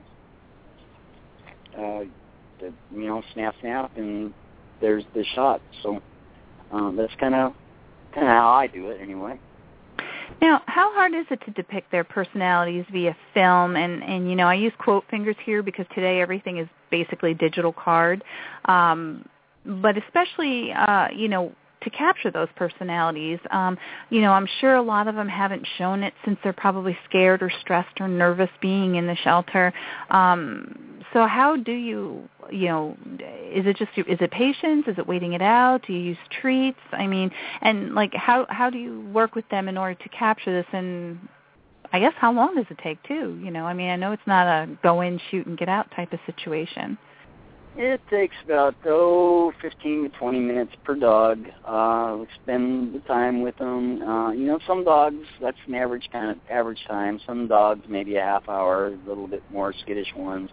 uh, the, you know, snap, snap, and there's the shot. So um, that's kind of kind of how I do it, anyway. Now, how hard is it to depict their personalities via film? And, and you know, I use quote fingers here because today everything is basically digital card. Um, but especially, uh, you know, to capture those personalities, um, you know, I'm sure a lot of them haven't shown it since they're probably scared or stressed or nervous being in the shelter. Um, so how do you you know, is it just is it patience? Is it waiting it out? Do you use treats? I mean, and like how how do you work with them in order to capture this? And I guess how long does it take too? You know, I mean, I know it's not a go in, shoot, and get out type of situation. It takes about, oh, fifteen to twenty minutes per dog. Uh, we spend the time with them. Uh, you know, some dogs, that's an average kind of average time. Some dogs, maybe a half hour, a little bit more skittish ones.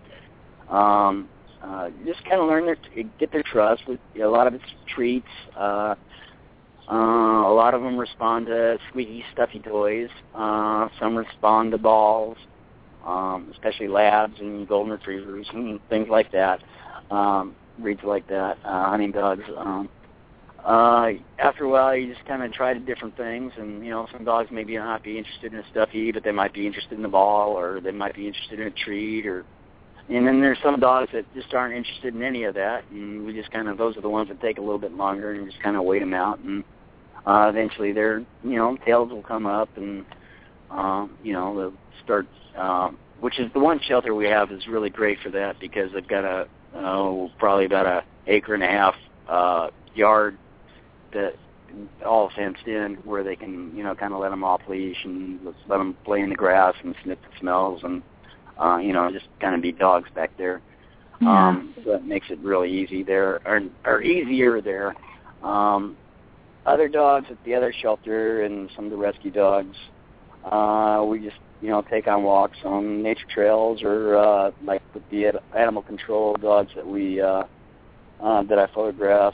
Um, uh, just kind of learn their, get their trust. With, you know, a lot of it's treats. Uh, uh, a lot of them respond to squeaky, stuffy toys. Uh, some respond to balls, um, especially labs and golden retrievers and things like that. Um, breeds like that, uh, hunting dogs. Um, uh, after a while, you just kind of try different things, and you know, some dogs maybe not be interested in a stuffy, but they might be interested in the ball, or they might be interested in a treat, or and then there's some dogs that just aren't interested in any of that, and we just kind of those are the ones that take a little bit longer, and just kind of wait them out, and uh, eventually their you know tails will come up, and um, you know they'll start. Um, which is the one shelter we have is really great for that because they've got a Oh, probably about a acre and a half uh, yard that all fenced in, where they can, you know, kind of let them off leash and let them play in the grass and sniff the smells and, uh, you know, just kind of be dogs back there. Yeah. Um, so that makes it really easy there, or, or easier there. Um, other dogs at the other shelter and some of the rescue dogs, uh, we just you know, take on walks on nature trails, or uh, like with the animal control dogs that we uh, uh, that I photograph.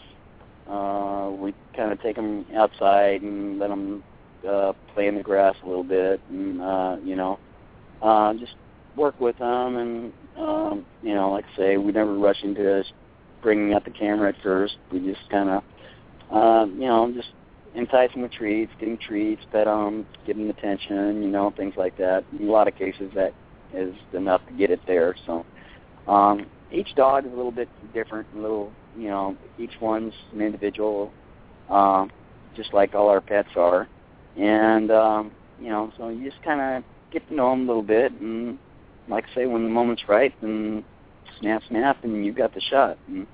Uh, we kind of take them outside and let them uh, play in the grass a little bit, and uh, you know, uh, just work with them. And um, you know, like I say, we never rush into bringing out the camera at first. We just kind of, uh, you know, just entice them with treats, give them treats, pet them, give them attention, you know, things like that. In a lot of cases, that is enough to get it there. So um, each dog is a little bit different, a little, you know, each one's an individual, uh, just like all our pets are. And, um, you know, so you just kind of get to know them a little bit. And like I say, when the moment's right, then snap, snap, and you've got the shot. And,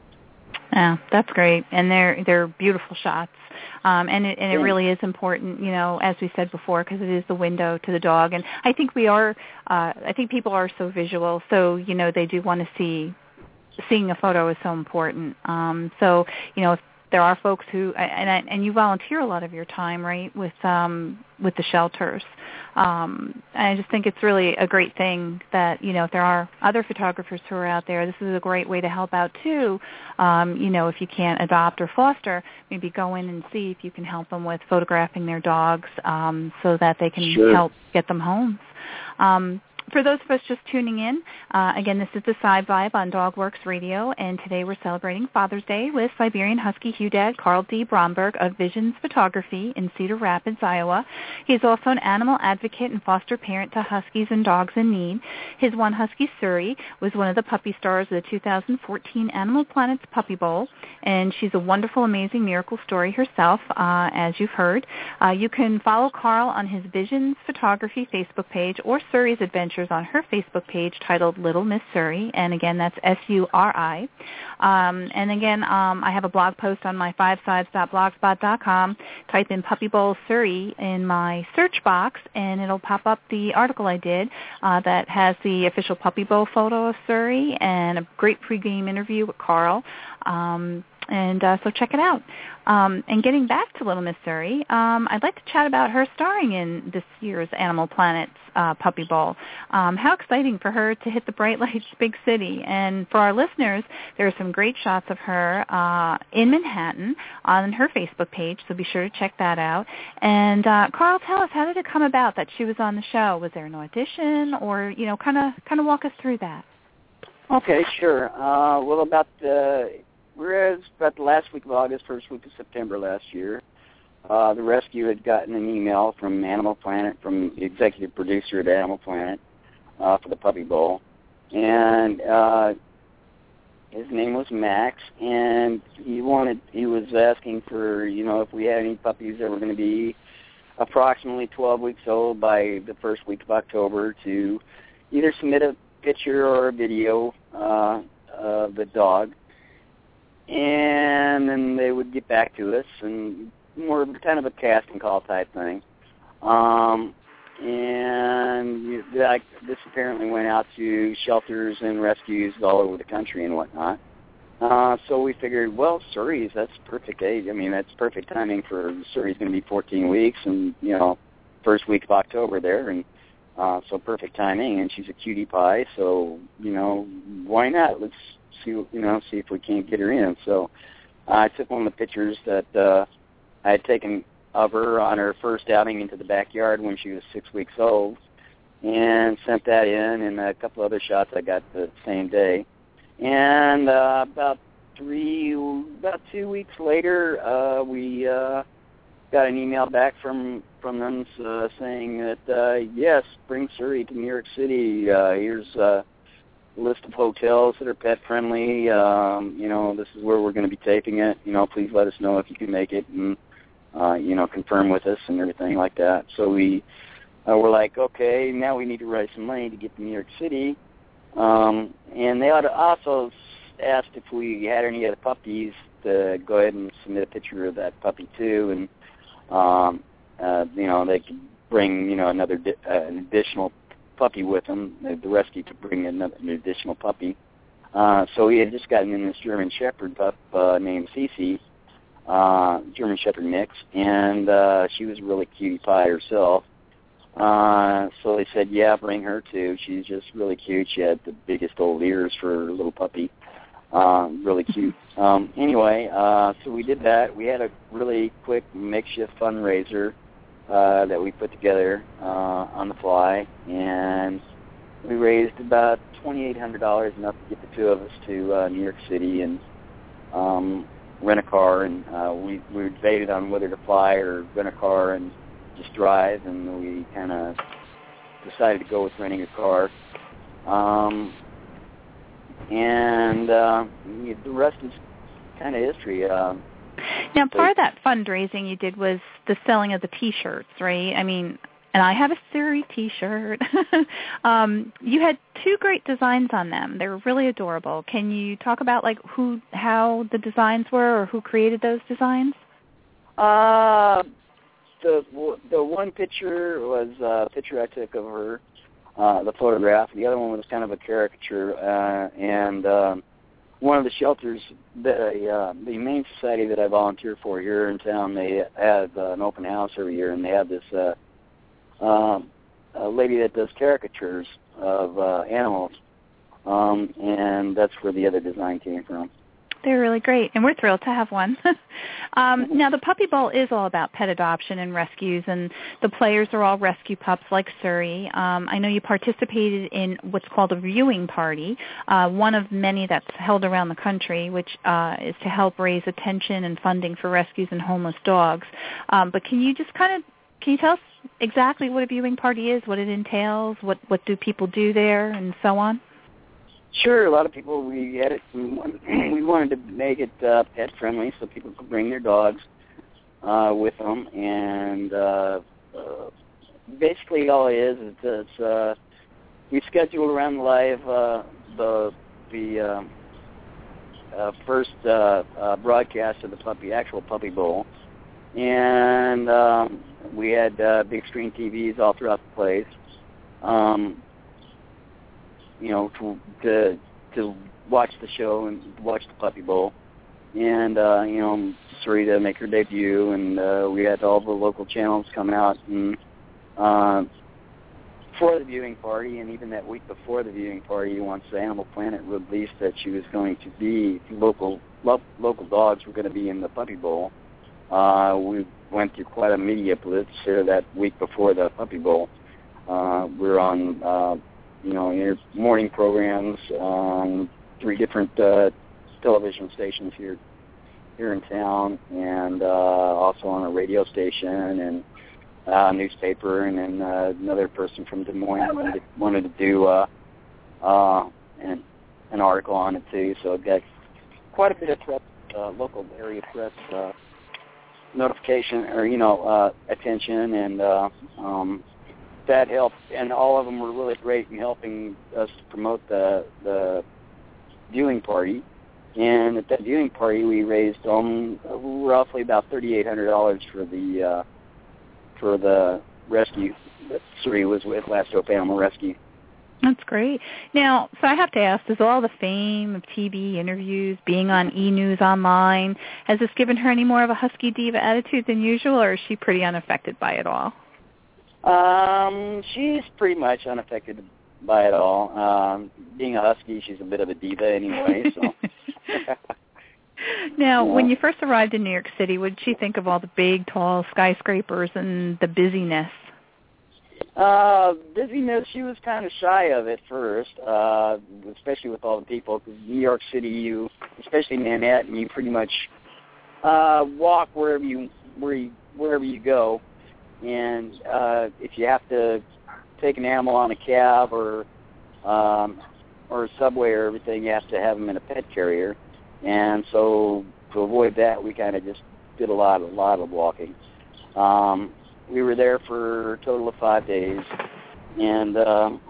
yeah, that's great. And they're, they're beautiful shots. Um, and it, and it really is important, you know, as we said before, because it is the window to the dog. And I think we are, uh, I think people are so visual, so, you know, they do want to see, seeing a photo is so important. Um, so, you know, if there are folks who, and I, and you volunteer a lot of your time, right, with um, with the shelters. Um, I just think it's really a great thing that, you know, if there are other photographers who are out there, this is a great way to help out too. Um, you know, if you can't adopt or foster, maybe go in and see if you can help them with photographing their dogs um, so that they can Sure. help get them homes. Um, For those of us just tuning in, uh, again, this is the Side Vibe on DogWorks Radio, and today we're celebrating Father's Day with Siberian Husky Hugh Dad Carl D. Bromberg of Visions Photography in Cedar Rapids, Iowa. He is also an animal advocate and foster parent to huskies and dogs in need. His one husky, Suri, was one of the puppy stars of the two thousand fourteen Animal Planet's Puppy Bowl, and she's a wonderful, amazing miracle story herself, uh, as you've heard. Uh, you can follow Carl on his Visions Photography Facebook page or Suri's Adventure on her Facebook page titled Little Miss Suri, and again, that's S U R I. Um, and again, um, I have a blog post on my five sides dot blogspot dot com. Type in Puppy Bowl Suri in my search box, and it'll pop up the article I did uh, that has the official Puppy Bowl photo of Suri and a great pregame interview with Carl. Um, And uh, so check it out. Um, and getting back to Little Miss Suri, um, I'd like to chat about her starring in this year's Animal Planet's uh, Puppy Bowl. Um, how exciting for her to hit the bright lights big city. And for our listeners, there are some great shots of her uh, in Manhattan on her Facebook page, so be sure to check that out. And uh, Carl, tell us, how did it come about that she was on the show? Was there an audition, or, you know, kind of kind of walk us through that? Okay, sure. Uh, well, about the... Whereas about the last week of August, first week of September last year, uh, the rescue had gotten an email from Animal Planet, from the executive producer at Animal Planet, uh, for the Puppy Bowl. And uh, his name was Max, and he wanted, he was asking for, you know, if we had any puppies that were going to be approximately twelve weeks old by the first week of October, to either submit a picture or a video uh uh, the dog, and then they would get back to us, and more kind of a casting call type thing. Um, and like, this apparently went out to shelters and rescues all over the country and whatnot. Uh, so we figured, well, Surrey's, that's perfect age. I mean, that's perfect timing for Surrey's going to be fourteen weeks, and, you know, first week of October there, and uh, so perfect timing, and she's a cutie pie, so, you know, why not? Let's see, you know, see if we can't get her in. So uh, I took one of the pictures that uh, I had taken of her on her first outing into the backyard when she was six weeks old, and sent that in, and a couple other shots I got the same day. And uh, about three, about two weeks later, uh, we uh, got an email back from from them uh, saying that uh, yes, bring Surrey to New York City. Uh, here's a list of hotels that are pet friendly. Um, you know, this is where we're going to be taking it. You know, please let us know if you can make it, and uh, you know, confirm with us and everything like that. So we uh, were like, okay, now we need to raise some money to get to New York City. Um, and they also asked if we had any other puppies to go ahead and submit a picture of that puppy too, and um, uh, you know, they could bring, you know, another di- uh, an additional puppy with them. The rescue could bring another an additional puppy. Uh, so we had just gotten in this German Shepherd pup uh, named Cece, uh, German Shepherd mix, and uh, she was a really cutie pie herself. Uh, so they said, yeah, bring her too. She's just really cute. She had the biggest old ears for a little puppy. Um, really cute. Um, anyway, uh, so we did that. We had a really quick makeshift fundraiser uh, that we put together uh, on the fly, and we raised about twenty-eight hundred dollars, enough to get the two of us to uh, New York City and um, rent a car. And uh, we, we debated on whether to fly or rent a car and just drive, and we kind of decided to go with renting a car. Um, and uh, the rest is kind of history. Uh, now, part of that fundraising you did was the selling of the T-shirts, right? I mean, and I have a Surrey T-shirt. um, you had two great designs on them. They were really adorable. Can you talk about like who, how the designs were, or who created those designs? Uh, the the one picture was a picture I took of her. Uh, the photograph. The other one was kind of a caricature, uh, and um, one of the shelters, the uh, the Humane Society that I volunteer for here in town, they have uh, an open house every year, and they have this uh, um, a lady that does caricatures of uh, animals, um, and that's where the other design came from. They're really great, and we're thrilled to have one. um, now, the Puppy Bowl is all about pet adoption and rescues, and the players are all rescue pups like Surrey. Um, I know you participated in what's called a viewing party, uh, one of many that's held around the country, which uh, is to help raise attention and funding for rescues and homeless dogs. Um, but can you just kind of, can you tell us exactly what a viewing party is, what it entails, what, what do people do there, and so on? Sure, a lot of people, we had it, we wanted, we wanted to make it uh, pet friendly so people could bring their dogs uh, with them, and uh, uh, basically all it is is it's, uh, we schedule around the live uh, the the um, uh, first uh, uh, broadcast of the puppy actual Puppy Bowl, and um, we had uh, big screen T Vs all throughout the place. Um, you know, to, to to watch the show and watch the Puppy Bowl. And, uh, you know, Surrey to make her debut, and uh, we had all the local channels coming out. And uh, for the viewing party, and even that week before the viewing party, once Animal Planet released that she was going to be, local lo- local dogs were going to be in the Puppy Bowl, uh, we went through quite a media blitz here that week before the Puppy Bowl. Uh, we were on... Uh, you know, your morning programs on three different uh, television stations here here in town, and uh, also on a radio station and uh, newspaper, and then uh, another person from Des Moines wanted to, wanted to do uh, uh, an, an article on it too. So it got quite a bit of press, uh, local area press uh, notification, or you know, uh, attention, and uh, um, that helped, and all of them were really great in helping us to promote the the viewing party. And at that viewing party, we raised um, roughly about thirty-eight hundred dollars for the uh, for the rescue that Suri was with, Last Hope Animal Rescue. That's great. Now, so I have to ask, does all the fame of T V interviews, being on E! News Online, has this given her any more of a husky diva attitude than usual, or is she pretty unaffected by it all? Um, she's pretty much unaffected by it all. Um, being a husky, she's a bit of a diva anyway, so... Now, yeah. when you first arrived in New York City, what did she think of all the big, tall skyscrapers and the busyness? Uh, busyness, she was kind of shy of it first, uh, especially with all the people, because New York City, you, especially Manhattan, you pretty much uh, walk wherever you, where you, wherever you go, and uh, if you have to take an animal on a cab or um, or a subway or everything, you have to have them in a pet carrier. And so to avoid that, we kind of just did a lot, a lot of walking. Um, we were there for a total of five days, and um,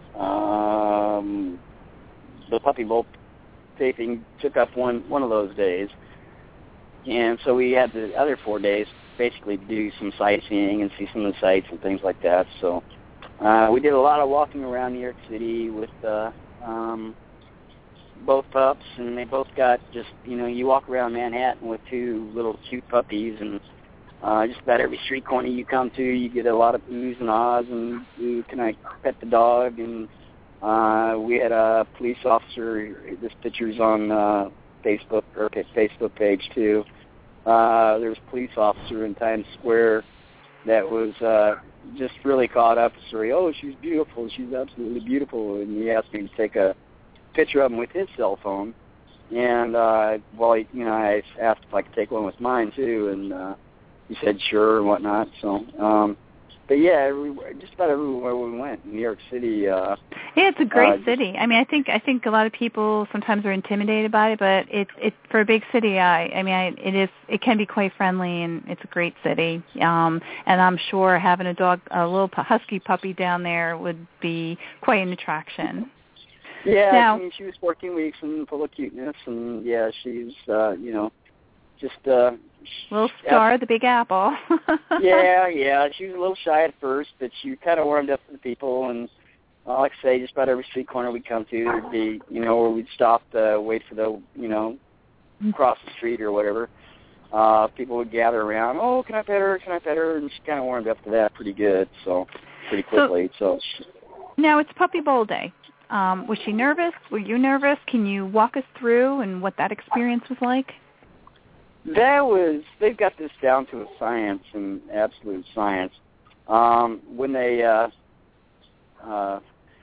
um, the Puppy Bowl taping took up one one of those days. And so we had the other four days basically do some sightseeing and see some of the sights and things like that. So uh, we did a lot of walking around New York City with uh, um, both pups, and they both got just, you know, you walk around Manhattan with two little cute puppies, and uh, just about every street corner you come to, you get a lot of oohs and ahs, and ooh, can I pet the dog? And uh, we had a police officer, this picture's on uh, Facebook, or Facebook page too. Uh, there was a police officer in Times Square that was uh, just really caught up. Sorry, oh, she's beautiful. She's absolutely beautiful. And he asked me to take a picture of him with his cell phone. And, uh, well, he, you know, I asked if I could take one with mine, too. And uh, he said sure and whatnot. So, um, but, yeah, everywhere, just about everywhere we went in New York City. Uh, yeah, it's a great uh, city. I mean, I think I think a lot of people sometimes are intimidated by it, but it it for a big city, I I mean, I, it is it can be quite friendly, and it's a great city. Um, and I'm sure having a dog, a little husky puppy down there would be quite an attraction. Yeah, now, I mean, she was fourteen weeks and full of cuteness, and yeah, she's uh, you know, just uh, little star of the Big Apple. yeah, yeah, she was a little shy at first, but she kind of warmed up to the people, and uh, like I say, just about every street corner we come to, there'd be, you know, where we'd stop to wait for the, you know, cross the street or whatever. Uh, people would gather around. Oh, can I pet her? Can I pet her? And she kind of warmed up to that pretty good, so pretty quickly. So, so she, now it's Puppy Bowl Day. Um, was she nervous? Were you nervous? Can you walk us through and what that experience was like? That was, they've got this down to a science, and absolute science. Um, when they, uh, uh,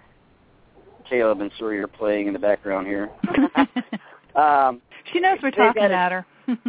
Caleb and Suri are playing in the background here. um, she knows we're talking about her.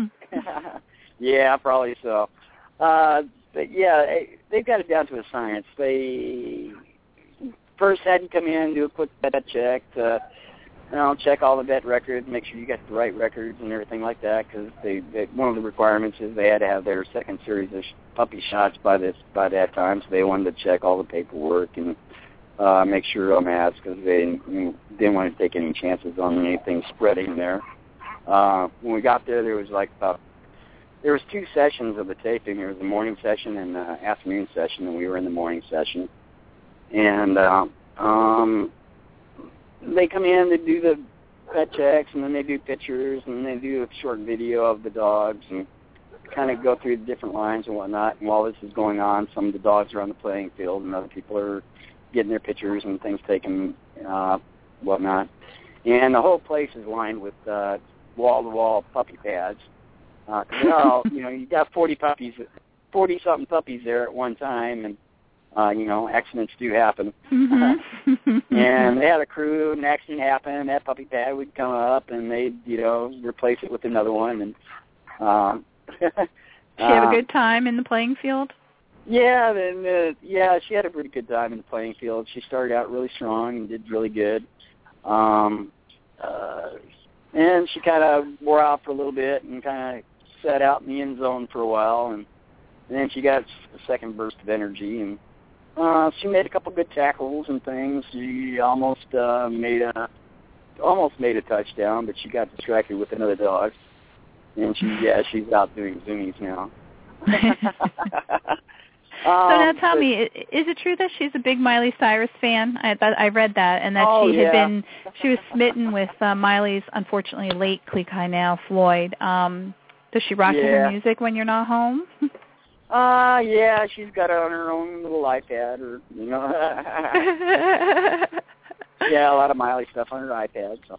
Yeah, probably so. Uh, but yeah, they've got it down to a science. They first had to come in, do a quick vet check, to, you know, check all the vet records, make sure you got the right records and everything like that, because they, they one of the requirements is they had to have their second series of puppy shots by this by that time, so they wanted to check all the paperwork and uh, make sure on that, because they you know, didn't want to take any chances on anything spreading there. Uh, when we got there, there was like about there was two sessions of the taping. There was the morning session and the afternoon session, and we were in the morning session. And uh, um, they come in, they do the pet checks, and then they do pictures, and they do a short video of the dogs, and kind of go through the different lines and whatnot. And while this is going on, some of the dogs are on the playing field, and other people are getting their pictures and things taken, uh, whatnot. And the whole place is lined with uh, wall-to-wall puppy pads. Uh, cause all, you know, you got forty puppies, forty-something puppies there at one time, and Uh, you know, accidents do happen. Mm-hmm. And they had a crew, and an accident happened, and that puppy pad would come up, and they'd, you know, replace it with another one. And um, Did she have a good time in the playing field? Yeah, and uh, yeah, she had a pretty good time in the playing field. She started out really strong and did really good. Um, uh, and she kind of wore out for a little bit and kind of sat out in the end zone for a while, and, and then she got a second burst of energy, and Uh, she made a couple good tackles and things. She almost uh, made a almost made a touchdown, but she got distracted with another dog. And she, yeah, she's out doing zoomies now. So now Um, tell but- me, i- is it true that she's a big Miley Cyrus fan? I, that, I read that, and that Oh, she had yeah. been, she was smitten with uh, Miley's unfortunately late Clee now, Floyd. Um, does she rock to her Yeah. music when you're not home? Uh, yeah, she's got it on her own little iPad, or, you know. Yeah, a lot of Miley stuff on her iPad, so.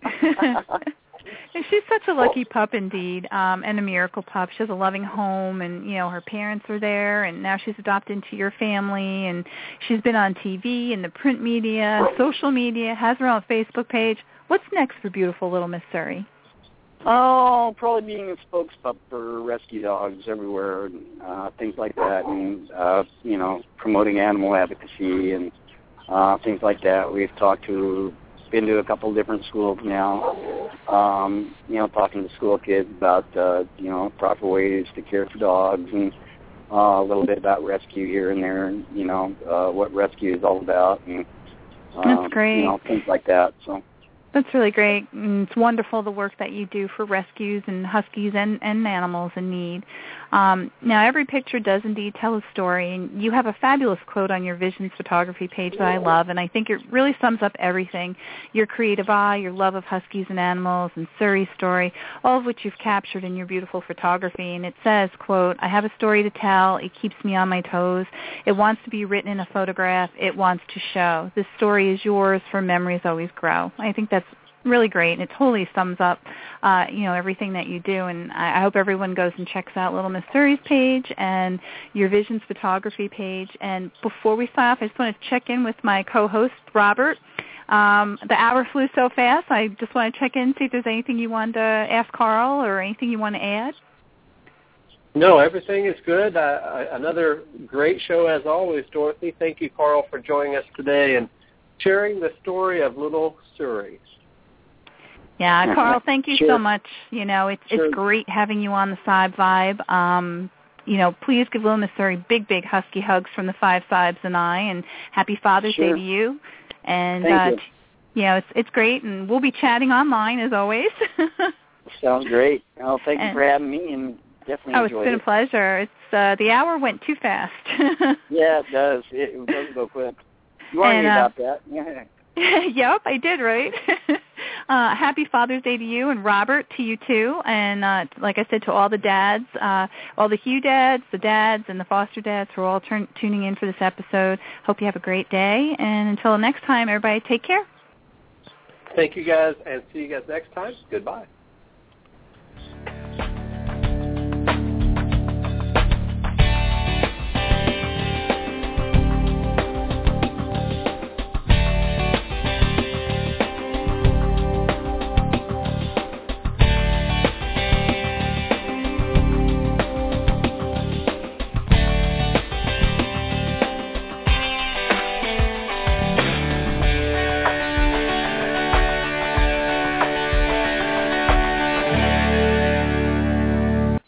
And she's such a lucky pup indeed, um, and a miracle pup. She has a loving home, and you know her parents are there, and now she's adopted into your family, and she's been on T V and the print media, social media, has her own Facebook page. What's next for beautiful little Miss Surrey? Oh, probably being a spokespup for rescue dogs everywhere, and uh, things like that, and, uh, you know, promoting animal advocacy and uh, things like that. We've talked to, been to a couple different schools now, um, you know, talking to school kids about, uh, you know, proper ways to care for dogs, and uh, a little bit about rescue here and there, and, you know, uh, what rescue is all about, and, uh, That's great. you know, things like that, so. That's really great. And it's wonderful the work that you do for rescues and huskies and, and animals in need. Um, now, every picture does indeed tell a story, and you have a fabulous quote on your Visions photography page that I love, and I think it really sums up everything. Your creative eye, your love of huskies and animals, and Surrey's story, all of which you've captured in your beautiful photography. And it says, quote, I have a story to tell. It keeps me on my toes. It wants to be written in a photograph. It wants to show. This story is yours, for memories always grow. I think that's really great, and it totally sums up, uh, you know, everything that you do. And I, I hope everyone goes and checks out Little Miss Surrey's page and your Visions photography page. And before we sign off, I just want to check in with my co-host, Robert. Um, the hour flew so fast. I just want to check in, see if there's anything you wanted to ask Carl or anything you want to add. No, everything is good. Uh, uh, another great show as always, Dorothy. Thank you, Carl, for joining us today and sharing the story of Little Surrey. Yeah, Carl, thank you Sure. so much. You know, it's Sure. it's great having you on the Side Vibe. Um, you know, please give Little Miss Surrey big, big husky hugs from the Five Sibes and I, and happy Father's Sure. Day to you. And Thank uh, you. t- you know, it's it's great, and we'll be chatting online as always. Sounds great. Well, thank And- you for having me, and definitely Oh, it's enjoyed been it. a pleasure. It's uh, the hour went too fast. Yeah, it does. It, it does go quick. You warned And, me uh, about that. Yeah. Yep, I did, right? uh, happy Father's Day to you, and Robert, to you too. And uh, like I said, to all the dads, uh, all the Hugh dads, the dads, and the foster dads who are all turn- tuning in for this episode. Hope you have a great day. And until next time, everybody take care. Thank you, guys, and see you guys next time. Goodbye.